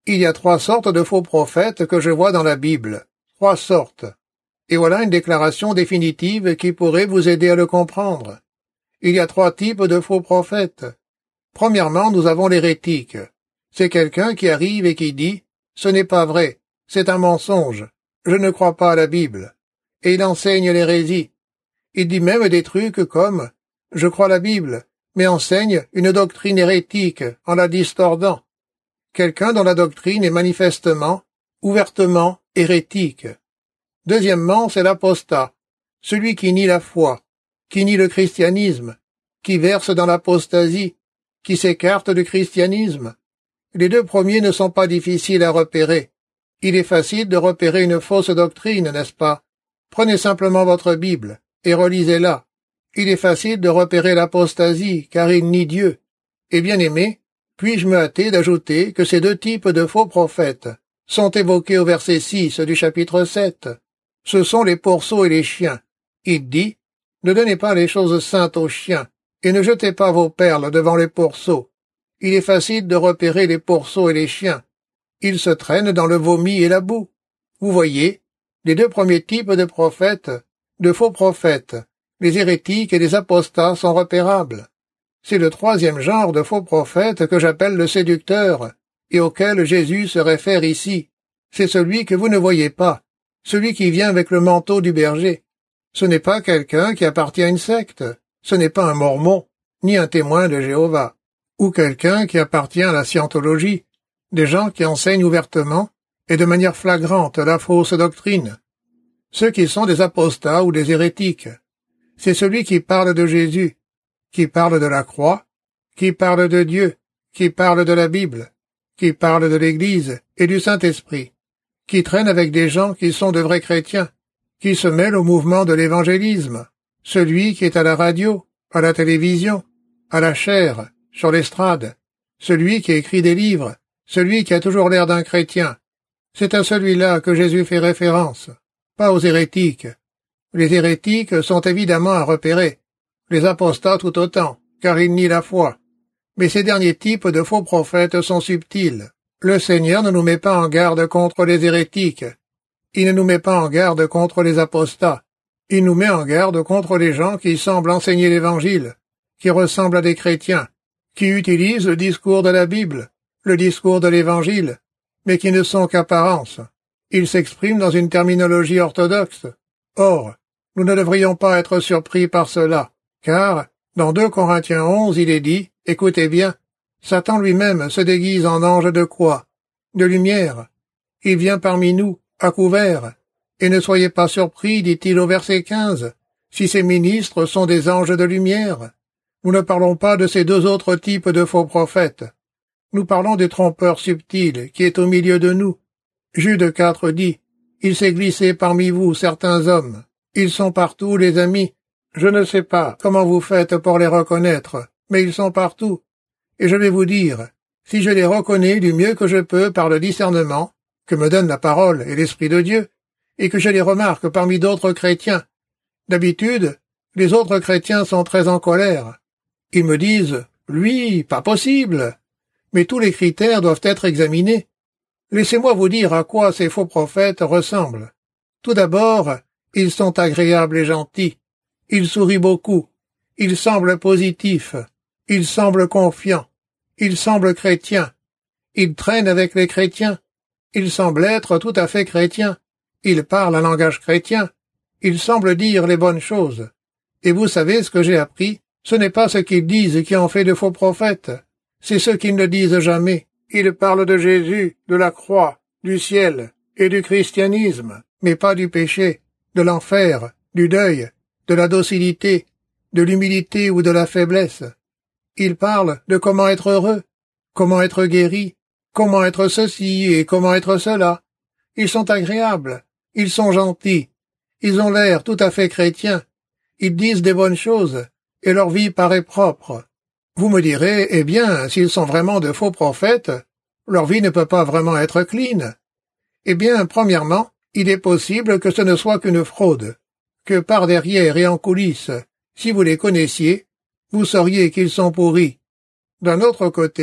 S2: Il y a 3 sortes de faux prophètes que je vois dans la Bible. 3 sortes. Et voilà une déclaration définitive qui pourrait vous aider à le comprendre. Il y a 3 types de faux prophètes. Premièrement, nous avons l'hérétique. C'est quelqu'un qui arrive et qui dit « Ce n'est pas vrai, c'est un mensonge, je ne crois pas à la Bible ». Et il enseigne l'hérésie. Il dit même des trucs comme « Je crois la Bible », mais enseigne une doctrine hérétique en la distordant. Quelqu'un dont la doctrine est manifestement, ouvertement hérétique. Deuxièmement, c'est l'apostat, celui qui nie la foi, qui nie le christianisme, qui verse dans l'apostasie, qui s'écarte du christianisme. Les 2 premiers ne sont pas difficiles à repérer. Il est facile de repérer une fausse doctrine, n'est-ce pas? Prenez simplement votre Bible et relisez-la. Il est facile de repérer l'apostasie, car il nie Dieu. Et bien aimé, puis-je me hâter d'ajouter que ces 2 types de faux prophètes sont évoqués au verset 6 du chapitre 7. Ce sont les pourceaux et les chiens. Il dit « Ne donnez pas les choses saintes aux chiens, et ne jetez pas vos perles devant les pourceaux. » Il est facile de repérer les pourceaux et les chiens. Ils se traînent dans le vomi et la boue. Vous voyez, les 2 premiers types de prophètes, de faux prophètes, les hérétiques et les apostats sont repérables. C'est le 3e genre de faux prophète que j'appelle le séducteur, et auquel Jésus se réfère ici. C'est celui que vous ne voyez pas, celui qui vient avec le manteau du berger. Ce n'est pas quelqu'un qui appartient à une secte, ce n'est pas un mormon, ni un témoin de Jéhovah, ou quelqu'un qui appartient à la scientologie, des gens qui enseignent ouvertement et de manière flagrante la fausse doctrine. Ceux qui sont des apostats ou des hérétiques, c'est celui qui parle de Jésus, qui parle de la croix, qui parle de Dieu, qui parle de la Bible, qui parle de l'Église et du Saint-Esprit, qui traîne avec des gens qui sont de vrais chrétiens, qui se mêle au mouvement de l'évangélisme, celui qui est à la radio, à la télévision, à la chaire, sur l'estrade, celui qui écrit des livres, celui qui a toujours l'air d'un chrétien. C'est à celui-là que Jésus fait référence, pas aux hérétiques. Les hérétiques sont évidemment à repérer, les apostats tout autant, car ils nient la foi. Mais ces derniers types de faux prophètes sont subtils. Le Seigneur ne nous met pas en garde contre les hérétiques. Il ne nous met pas en garde contre les apostats. Il nous met en garde contre les gens qui semblent enseigner l'Évangile, qui ressemblent à des chrétiens, qui utilisent le discours de la Bible, le discours de l'Évangile, mais qui ne sont qu'apparence. Ils s'expriment dans une terminologie orthodoxe. Or, nous ne devrions pas être surpris par cela, car, dans 2 Corinthiens 11, il est dit, écoutez bien, Satan lui-même se déguise en ange de quoi? De lumière. Il vient parmi nous, à couvert. Et ne soyez pas surpris, dit-il au verset 15, si ces ministres sont des anges de lumière. Nous ne parlons pas de ces 2 autres types de faux prophètes. Nous parlons du trompeur subtil qui est au milieu de nous. Jude 4 dit, « Il s'est glissé parmi vous certains hommes. Ils sont partout, les amis. Je ne sais pas comment vous faites pour les reconnaître, mais ils sont partout. Et je vais vous dire, si je les reconnais du mieux que je peux par le discernement, que me donne la parole et l'Esprit de Dieu, et que je les remarque parmi d'autres chrétiens. D'habitude, les autres chrétiens sont très en colère. Ils me disent, « Lui, pas possible !» Mais tous les critères doivent être examinés. Laissez-moi vous dire à quoi ces faux prophètes ressemblent. Tout d'abord, ils sont agréables et gentils. Ils sourient beaucoup. Ils semblent positifs. Ils semblent confiants. Ils semblent chrétiens. Ils traînent avec les chrétiens. Ils semblent être tout à fait chrétiens. Ils parlent un langage chrétien. Ils semblent dire les bonnes choses. Et vous savez ce que j'ai appris? Ce n'est pas ce qu'ils disent qui en fait de faux prophètes. C'est ceux qui ne le disent jamais. Ils parlent de Jésus, de la croix, du ciel et du christianisme, mais pas du péché, de l'enfer, du deuil, de la docilité, de l'humilité ou de la faiblesse. Ils parlent de comment être heureux, comment être guéri, comment être ceci et comment être cela. Ils sont agréables, ils sont gentils, ils ont l'air tout à fait chrétiens, ils disent des bonnes choses, et leur vie paraît propre. Vous me direz, eh bien, s'ils sont vraiment de faux prophètes, leur vie ne peut pas vraiment être clean. Eh bien, premièrement, il est possible que ce ne soit qu'une fraude, que par derrière et en coulisses, si vous les connaissiez, vous sauriez qu'ils sont pourris. D'un autre côté,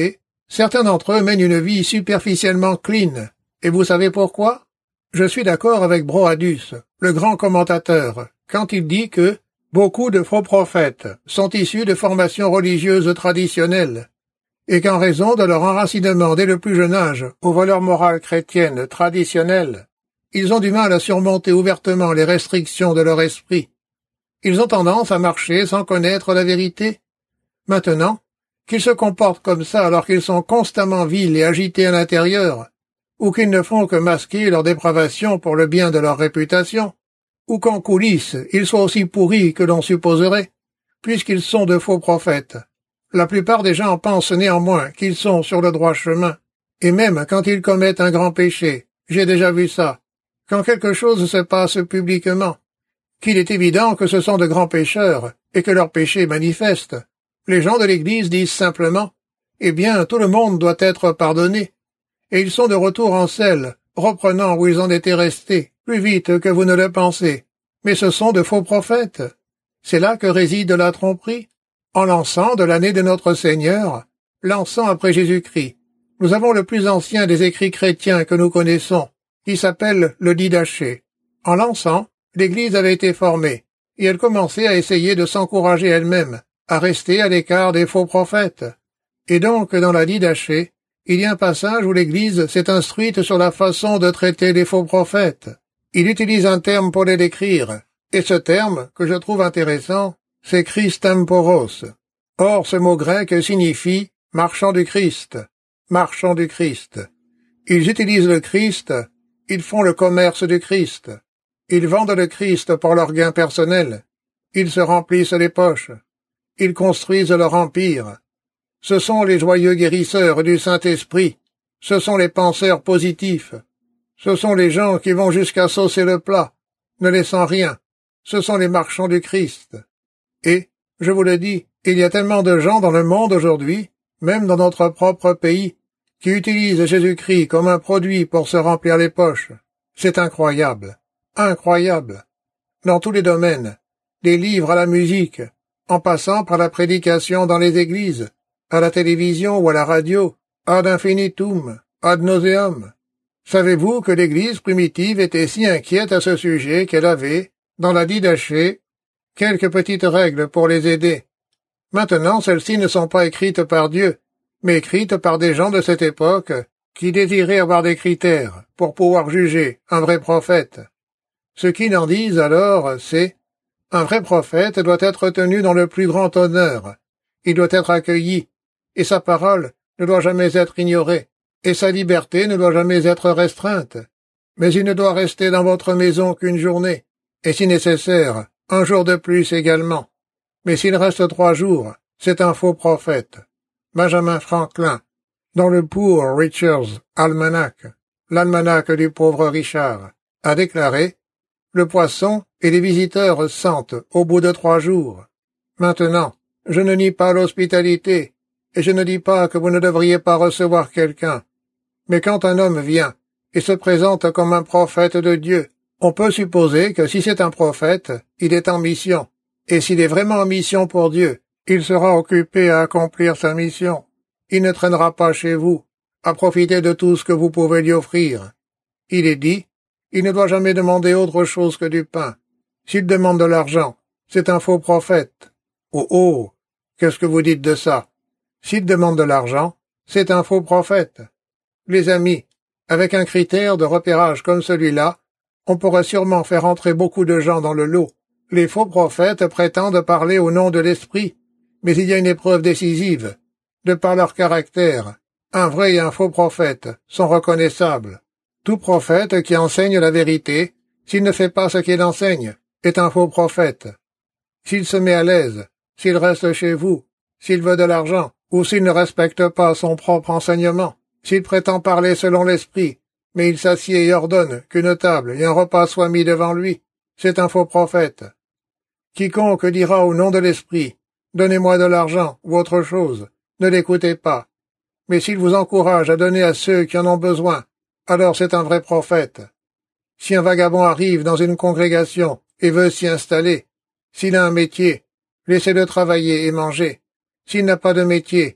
S2: Certains d'entre eux mènent une vie superficiellement clean. Et vous savez pourquoi? Je suis d'accord avec Broadus, le grand commentateur, quand il dit que beaucoup de faux prophètes sont issus de formations religieuses traditionnelles, et qu'en raison de leur enracinement dès le plus jeune âge aux valeurs morales chrétiennes traditionnelles, ils ont du mal à surmonter ouvertement les restrictions de leur esprit. Ils ont tendance à marcher sans connaître la vérité. Maintenant, qu'ils se comportent comme ça alors qu'ils sont constamment vils et agités à l'intérieur, ou qu'ils ne font que masquer leur dépravation pour le bien de leur réputation, ou qu'en coulisses ils soient aussi pourris que l'on supposerait, puisqu'ils sont de faux prophètes. La plupart des gens pensent néanmoins qu'ils sont sur le droit chemin, et même quand ils commettent un grand péché, j'ai déjà vu ça, quand quelque chose se passe publiquement, qu'il est évident que ce sont de grands pécheurs et que leur péché est manifeste. Les gens de l'Église disent simplement « Eh bien, tout le monde doit être pardonné », et ils sont de retour en selle, reprenant où ils en étaient restés, plus vite que vous ne le pensez. Mais ce sont de faux prophètes. C'est là que réside la tromperie. En l'encens de l'année de notre Seigneur, l'encens après Jésus-Christ, nous avons le plus ancien des écrits chrétiens que nous connaissons, qui s'appelle le Didaché. En l'encens, l'Église avait été formée, et elle commençait à essayer de s'encourager elle-même, à rester à l'écart des faux prophètes. Et donc, dans la Didaché, il y a un passage où l'Église s'est instruite sur la façon de traiter les faux prophètes. Il utilise un terme pour les décrire, et ce terme, que je trouve intéressant, c'est Christemporos. Or, ce mot grec signifie « marchand du Christ ». Marchand du Christ. Ils utilisent le Christ, ils font le commerce du Christ. Ils vendent le Christ pour leur gain personnel. Ils se remplissent les poches. Ils construisent leur empire. Ce sont les joyeux guérisseurs du Saint-Esprit. Ce sont les penseurs positifs. Ce sont les gens qui vont jusqu'à saucer le plat, ne laissant rien. Ce sont les marchands du Christ. Et, je vous le dis, il y a tellement de gens dans le monde aujourd'hui, même dans notre propre pays, qui utilisent Jésus-Christ comme un produit pour se remplir les poches. C'est incroyable. Incroyable. Dans tous les domaines, des livres à la musique, en passant par la prédication dans les églises, à la télévision ou à la radio, ad infinitum, ad nauseam. Savez-vous que l'Église primitive était si inquiète à ce sujet qu'elle avait, dans la Didaché, quelques petites règles pour les aider. Maintenant, celles-ci ne sont pas écrites par Dieu, mais écrites par des gens de cette époque qui désiraient avoir des critères pour pouvoir juger un vrai prophète. Ce qu'ils en disent alors, c'est « Un vrai prophète doit être tenu dans le plus grand honneur, il doit être accueilli, et sa parole ne doit jamais être ignorée, et sa liberté ne doit jamais être restreinte, mais il ne doit rester dans votre maison qu'une journée, et si nécessaire, un jour de plus également. Mais s'il reste 3 jours, c'est un faux prophète. » Benjamin Franklin, dans le Poor Richard's Almanac, l'almanach du pauvre Richard, a déclaré « Le poisson et les visiteurs sentent au bout de 3 jours. Maintenant, je ne nie pas l'hospitalité, et je ne dis pas que vous ne devriez pas recevoir quelqu'un. Mais quand un homme vient et se présente comme un prophète de Dieu, on peut supposer que si c'est un prophète, il est en mission. Et s'il est vraiment en mission pour Dieu, il sera occupé à accomplir sa mission. Il ne traînera pas chez vous, à profiter de tout ce que vous pouvez lui offrir. Il est dit, il ne doit jamais demander autre chose que du pain. S'il demande de l'argent, c'est un faux prophète. Oh oh, qu'est-ce que vous dites de ça? S'il demande de l'argent, c'est un faux prophète. Les amis, avec un critère de repérage comme celui-là, on pourrait sûrement faire entrer beaucoup de gens dans le lot. Les faux prophètes prétendent parler au nom de l'Esprit, mais il y a une épreuve décisive. De par leur caractère, un vrai et un faux prophète sont reconnaissables. Tout prophète qui enseigne la vérité, s'il ne fait pas ce qu'il enseigne, est un faux prophète. S'il se met à l'aise, s'il reste chez vous, s'il veut de l'argent, ou s'il ne respecte pas son propre enseignement, s'il prétend parler selon l'Esprit, mais il s'assied et ordonne qu'une table et un repas soient mis devant lui, c'est un faux prophète. Quiconque dira au nom de l'Esprit, « Donnez-moi de l'argent ou autre chose », ne l'écoutez pas. Mais s'il vous encourage à donner à ceux qui en ont besoin, alors c'est un vrai prophète. Si un vagabond arrive dans une congrégation et veut s'y installer, s'il a un métier, laissez-le travailler et manger. S'il n'a pas de métier,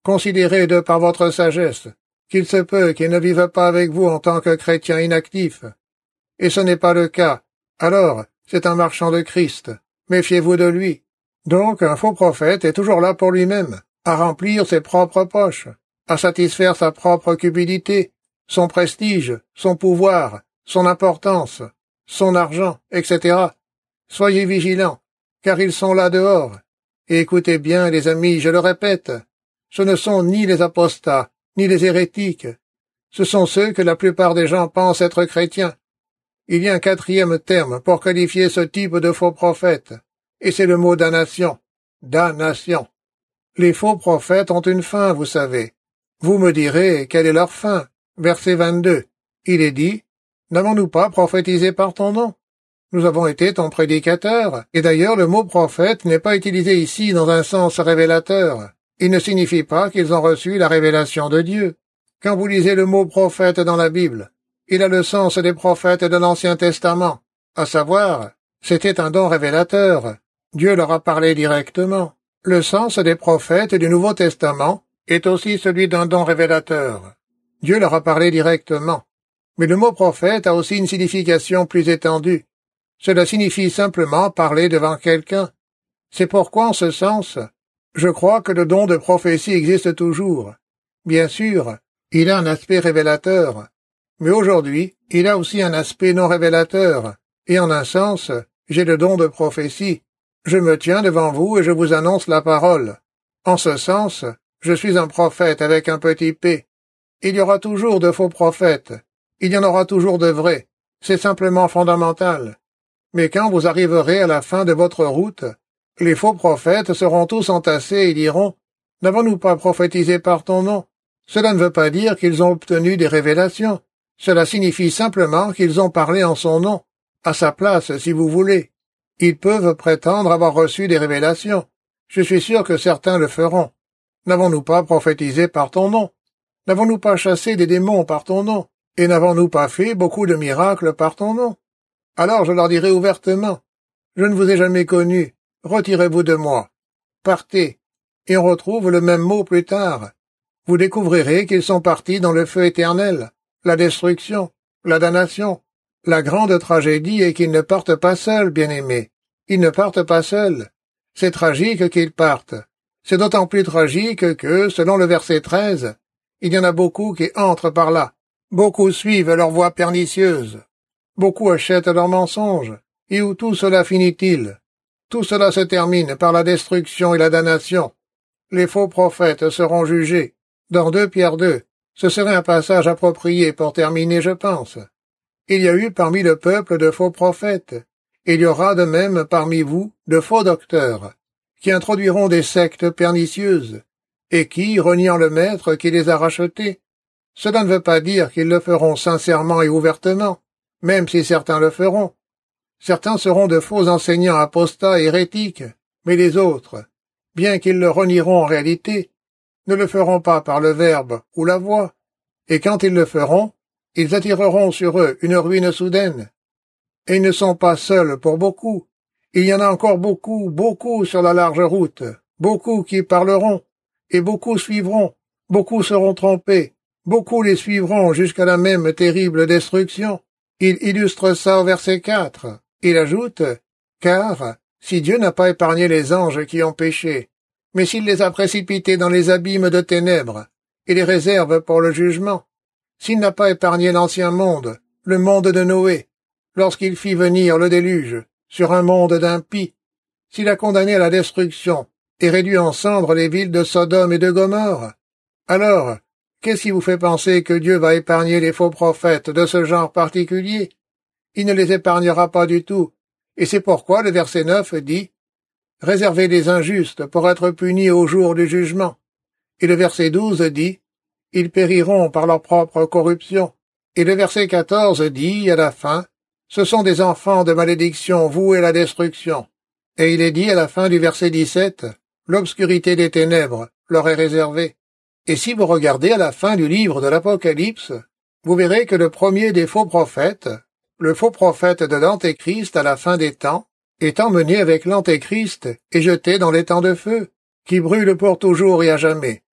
S2: Considérez de par votre sagesse qu'il se peut qu'il ne vive pas avec vous en tant que chrétien inactif. Et ce n'est pas le cas. Alors, c'est un marchand de Christ. Méfiez-vous de lui. Donc, un faux prophète est toujours là pour lui-même, à remplir ses propres poches, à satisfaire sa propre cupidité, son prestige, son pouvoir, son importance, son argent, etc. Soyez vigilants, car ils sont là dehors. Et écoutez bien, les amis, je le répète, ce ne sont ni les apostats, ni les hérétiques. Ce sont ceux que la plupart des gens pensent être chrétiens. Il y a un quatrième terme pour qualifier ce type de faux prophète, et c'est le mot damnation. Damnation. Les faux prophètes ont une fin, vous savez. Vous me direz, quelle est leur fin? Verset 22. Il est dit, n'avons-nous pas prophétisé par ton nom? Nous avons été ton prédicateur. Et d'ailleurs, le mot prophète n'est pas utilisé ici dans un sens révélateur. Il ne signifie pas qu'ils ont reçu la révélation de Dieu. Quand vous lisez le mot prophète dans la Bible, il a le sens des prophètes de l'Ancien Testament, à savoir, c'était un don révélateur. Dieu leur a parlé directement. Le sens des prophètes du Nouveau Testament est aussi celui d'un don révélateur. Dieu leur a parlé directement. Mais le mot prophète a aussi une signification plus étendue. Cela signifie simplement parler devant quelqu'un. C'est pourquoi, en ce sens, je crois que le don de prophétie existe toujours. Bien sûr, il a un aspect révélateur. Mais aujourd'hui, il a aussi un aspect non révélateur. Et en un sens, j'ai le don de prophétie. Je me tiens devant vous et je vous annonce la parole. En ce sens, je suis un prophète avec un petit p. Il y aura toujours de faux prophètes. Il y en aura toujours de vrais. C'est simplement fondamental. Mais quand vous arriverez à la fin de votre route, les faux prophètes seront tous entassés et diront « N'avons-nous pas prophétisé par ton nom ?» Cela ne veut pas dire qu'ils ont obtenu des révélations. Cela signifie simplement qu'ils ont parlé en son nom, à sa place si vous voulez. Ils peuvent prétendre avoir reçu des révélations. Je suis sûr que certains le feront. N'avons-nous pas prophétisé par ton nom? N'avons-nous pas chassé des démons par ton nom? Et n'avons-nous pas fait beaucoup de miracles par ton nom? Alors je leur dirai ouvertement, je ne vous ai jamais connu, retirez-vous de moi. Partez, et on retrouve le même mot plus tard. Vous découvrirez qu'ils sont partis dans le feu éternel, la destruction, la damnation. La grande tragédie est qu'ils ne partent pas seuls, bien-aimés. Ils ne partent pas seuls. C'est tragique qu'ils partent. C'est d'autant plus tragique que, selon le verset 13, il y en a beaucoup qui entrent par là. Beaucoup suivent leur voie pernicieuse. Beaucoup achètent leurs mensonges. Et où tout cela finit-il? Tout cela se termine par la destruction et la damnation. Les faux prophètes seront jugés. Dans 2 Pierre 2, ce serait un passage approprié pour terminer, je pense. Il y a eu parmi le peuple de faux prophètes. Il y aura de même parmi vous de faux docteurs, qui introduiront des sectes pernicieuses, et qui, reniant le maître qui les a rachetés, cela ne veut pas dire qu'ils le feront sincèrement et ouvertement, même si certains le feront. Certains seront de faux enseignants apostats et hérétiques, mais les autres, bien qu'ils le renieront en réalité, ne le feront pas par le verbe ou la voix, et quand ils le feront, ils attireront sur eux une ruine soudaine. Et ils ne sont pas seuls pour beaucoup. Il y en a encore beaucoup, beaucoup sur la large route, beaucoup qui parleront, et beaucoup suivront, beaucoup seront trompés, beaucoup les suivront jusqu'à la même terrible destruction. Il illustre ça au verset 4. Il ajoute, « Car, si Dieu n'a pas épargné les anges qui ont péché, mais s'il les a précipités dans les abîmes de ténèbres, et les réserve pour le jugement, s'il n'a pas épargné l'ancien monde, le monde de Noé, lorsqu'il fit venir le déluge sur un monde d'impies, s'il a condamné à la destruction et réduit en cendres les villes de Sodome et de Gomorrhe, alors, qu'est-ce qui vous fait penser que Dieu va épargner les faux prophètes de ce genre particulier? Il ne les épargnera pas du tout, et c'est pourquoi le verset 9 dit « Réservez les injustes pour être punis au jour du jugement ». Et le verset 12 dit « Ils périront par leur propre corruption ». Et le verset 14 dit, à la fin, « Ce sont des enfants de malédiction voués à la destruction ». Et il est dit à la fin du verset 17, « L'obscurité des ténèbres leur est réservée ». Et si vous regardez à la fin du livre de l'Apocalypse, vous verrez que le premier des faux prophètes, le faux prophète de l'Antéchrist à la fin des temps, est emmené avec l'Antéchrist et jeté dans les temps de feu, qui brûlent pour toujours et à jamais.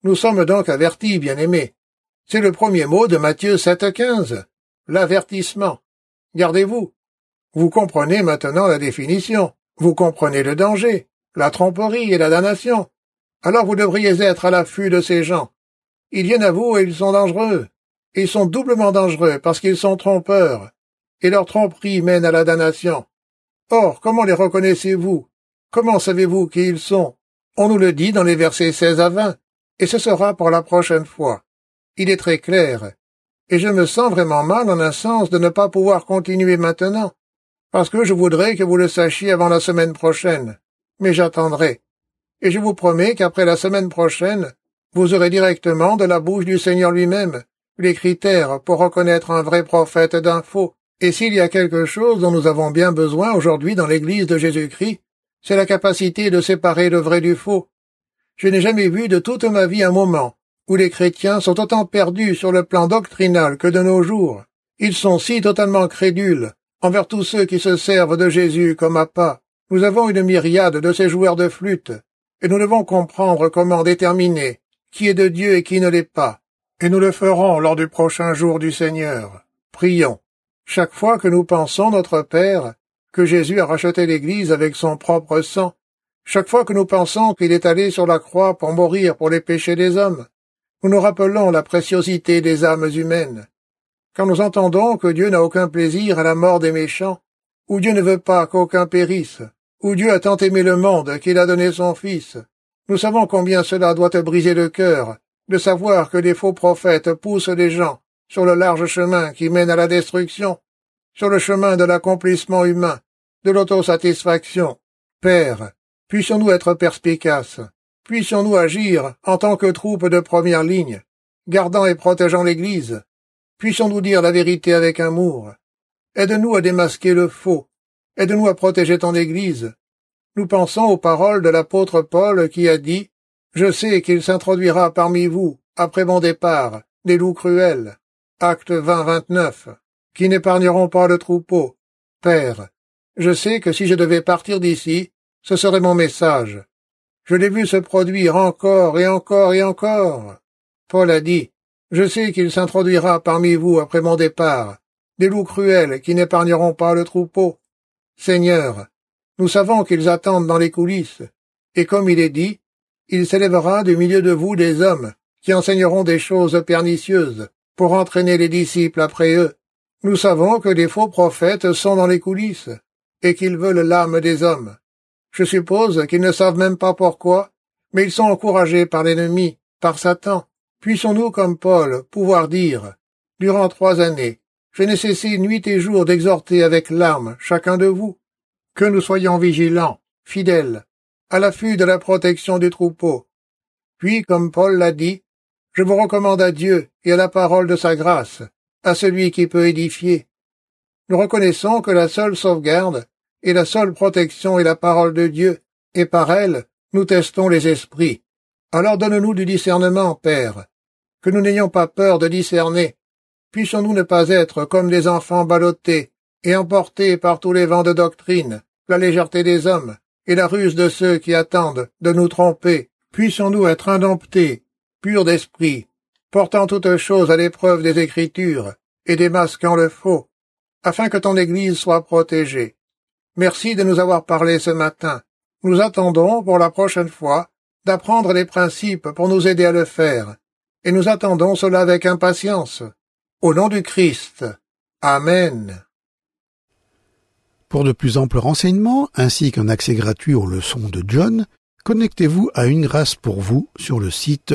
S2: Nous sommes donc avertis, bien-aimés. C'est le premier mot de Matthieu 7,15. L'avertissement. Gardez-vous. Vous comprenez maintenant la définition. Vous comprenez le danger, la tromperie et la damnation. Alors vous devriez être à l'affût de ces gens. Ils viennent à vous et ils sont dangereux. Ils sont doublement dangereux parce qu'ils sont trompeurs. Et leur tromperie mène à la damnation. Or, comment les reconnaissez-vous? Comment savez-vous qui ils sont? On nous le dit dans les versets 16 à 20, et ce sera pour la prochaine fois. Il est très clair. Et je me sens vraiment mal en un sens de ne pas pouvoir continuer maintenant, parce que je voudrais que vous le sachiez avant la semaine prochaine. Mais j'attendrai. Et je vous promets qu'après la semaine prochaine, vous aurez directement de la bouche du Seigneur lui-même les critères pour reconnaître un vrai prophète d'un faux. Et s'il y a quelque chose dont nous avons bien besoin aujourd'hui dans l'Église de Jésus-Christ, c'est la capacité de séparer le vrai du faux. Je n'ai jamais vu de toute ma vie un moment où les chrétiens sont autant perdus sur le plan doctrinal que de nos jours. Ils sont si totalement crédules envers tous ceux qui se servent de Jésus comme appât. Nous avons une myriade de ces joueurs de flûte, et nous devons comprendre comment déterminer qui est de Dieu et qui ne l'est pas. Et nous le ferons lors du prochain jour du Seigneur. Prions. Chaque fois que nous pensons, notre Père, que Jésus a racheté l'Église avec son propre sang, chaque fois que nous pensons qu'il est allé sur la croix pour mourir pour les péchés des hommes, nous nous rappelons la préciosité des âmes humaines. Quand nous entendons que Dieu n'a aucun plaisir à la mort des méchants, ou Dieu ne veut pas qu'aucun périsse, ou Dieu a tant aimé le monde qu'il a donné son Fils, nous savons combien cela doit te briser le cœur de savoir que des faux prophètes poussent les gens sur le large chemin qui mène à la destruction, sur le chemin de l'accomplissement humain, de l'autosatisfaction. Père, puissions-nous être perspicaces, puissions-nous agir en tant que troupe de première ligne, gardant et protégeant l'Église, puissions-nous dire la vérité avec amour. Aide-nous à démasquer le faux, aide-nous à protéger ton Église. Nous pensons aux paroles de l'apôtre Paul qui a dit « Je sais qu'il s'introduira parmi vous, après mon départ, des loups cruels ». Acte 20-29, qui n'épargneront pas le troupeau. Père, je sais que si je devais partir d'ici, ce serait mon message. Je l'ai vu se produire encore et encore et encore. Paul a dit, je sais qu'il s'introduira parmi vous après mon départ, des loups cruels qui n'épargneront pas le troupeau. Seigneur, nous savons qu'ils attendent dans les coulisses, et comme il est dit, il s'élèvera du milieu de vous des hommes qui enseigneront des choses pernicieuses, pour entraîner les disciples après eux. Nous savons que les faux prophètes sont dans les coulisses, et qu'ils veulent l'âme des hommes. Je suppose qu'ils ne savent même pas pourquoi, mais ils sont encouragés par l'ennemi, par Satan. Puissions-nous, comme Paul, pouvoir dire, durant 3 années, je n'ai cessé nuit et jour d'exhorter avec larmes chacun de vous, que nous soyons vigilants, fidèles, à l'affût de la protection du troupeau. Puis, comme Paul l'a dit, je vous recommande à Dieu et à la parole de sa grâce, à celui qui peut édifier. Nous reconnaissons que la seule sauvegarde et la seule protection est la parole de Dieu, et par elle, nous testons les esprits. Alors donne-nous du discernement, Père, que nous n'ayons pas peur de discerner. Puissions-nous ne pas être comme des enfants ballottés et emportés par tous les vents de doctrine, la légèreté des hommes et la ruse de ceux qui attendent de nous tromper. Puissions-nous être indomptés, purs d'esprit, portant toutes choses à l'épreuve des Écritures et démasquant le faux, afin que ton Église soit protégée. Merci de nous avoir parlé ce matin. Nous attendons, pour la prochaine fois, d'apprendre les principes pour nous aider à le faire, et nous attendons cela avec impatience. Au nom du Christ. Amen.
S1: Pour de plus amples renseignements, ainsi qu'un accès gratuit aux leçons de John, connectez-vous à Une Grâce pour vous sur le site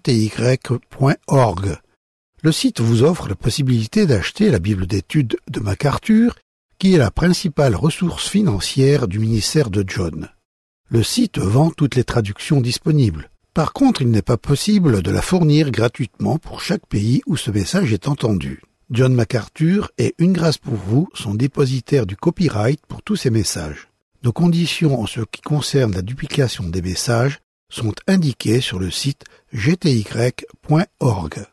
S1: gty.org. Le site vous offre la possibilité d'acheter la Bible d'études de MacArthur, qui est la principale ressource financière du ministère de John. Le site vend toutes les traductions disponibles. Par contre, il n'est pas possible de la fournir gratuitement pour chaque pays où ce message est entendu. John MacArthur et Une Grâce pour vous sont dépositaires du copyright pour tous ces messages. Nos conditions en ce qui concerne la duplication des messages sont indiquées sur le site gty.org.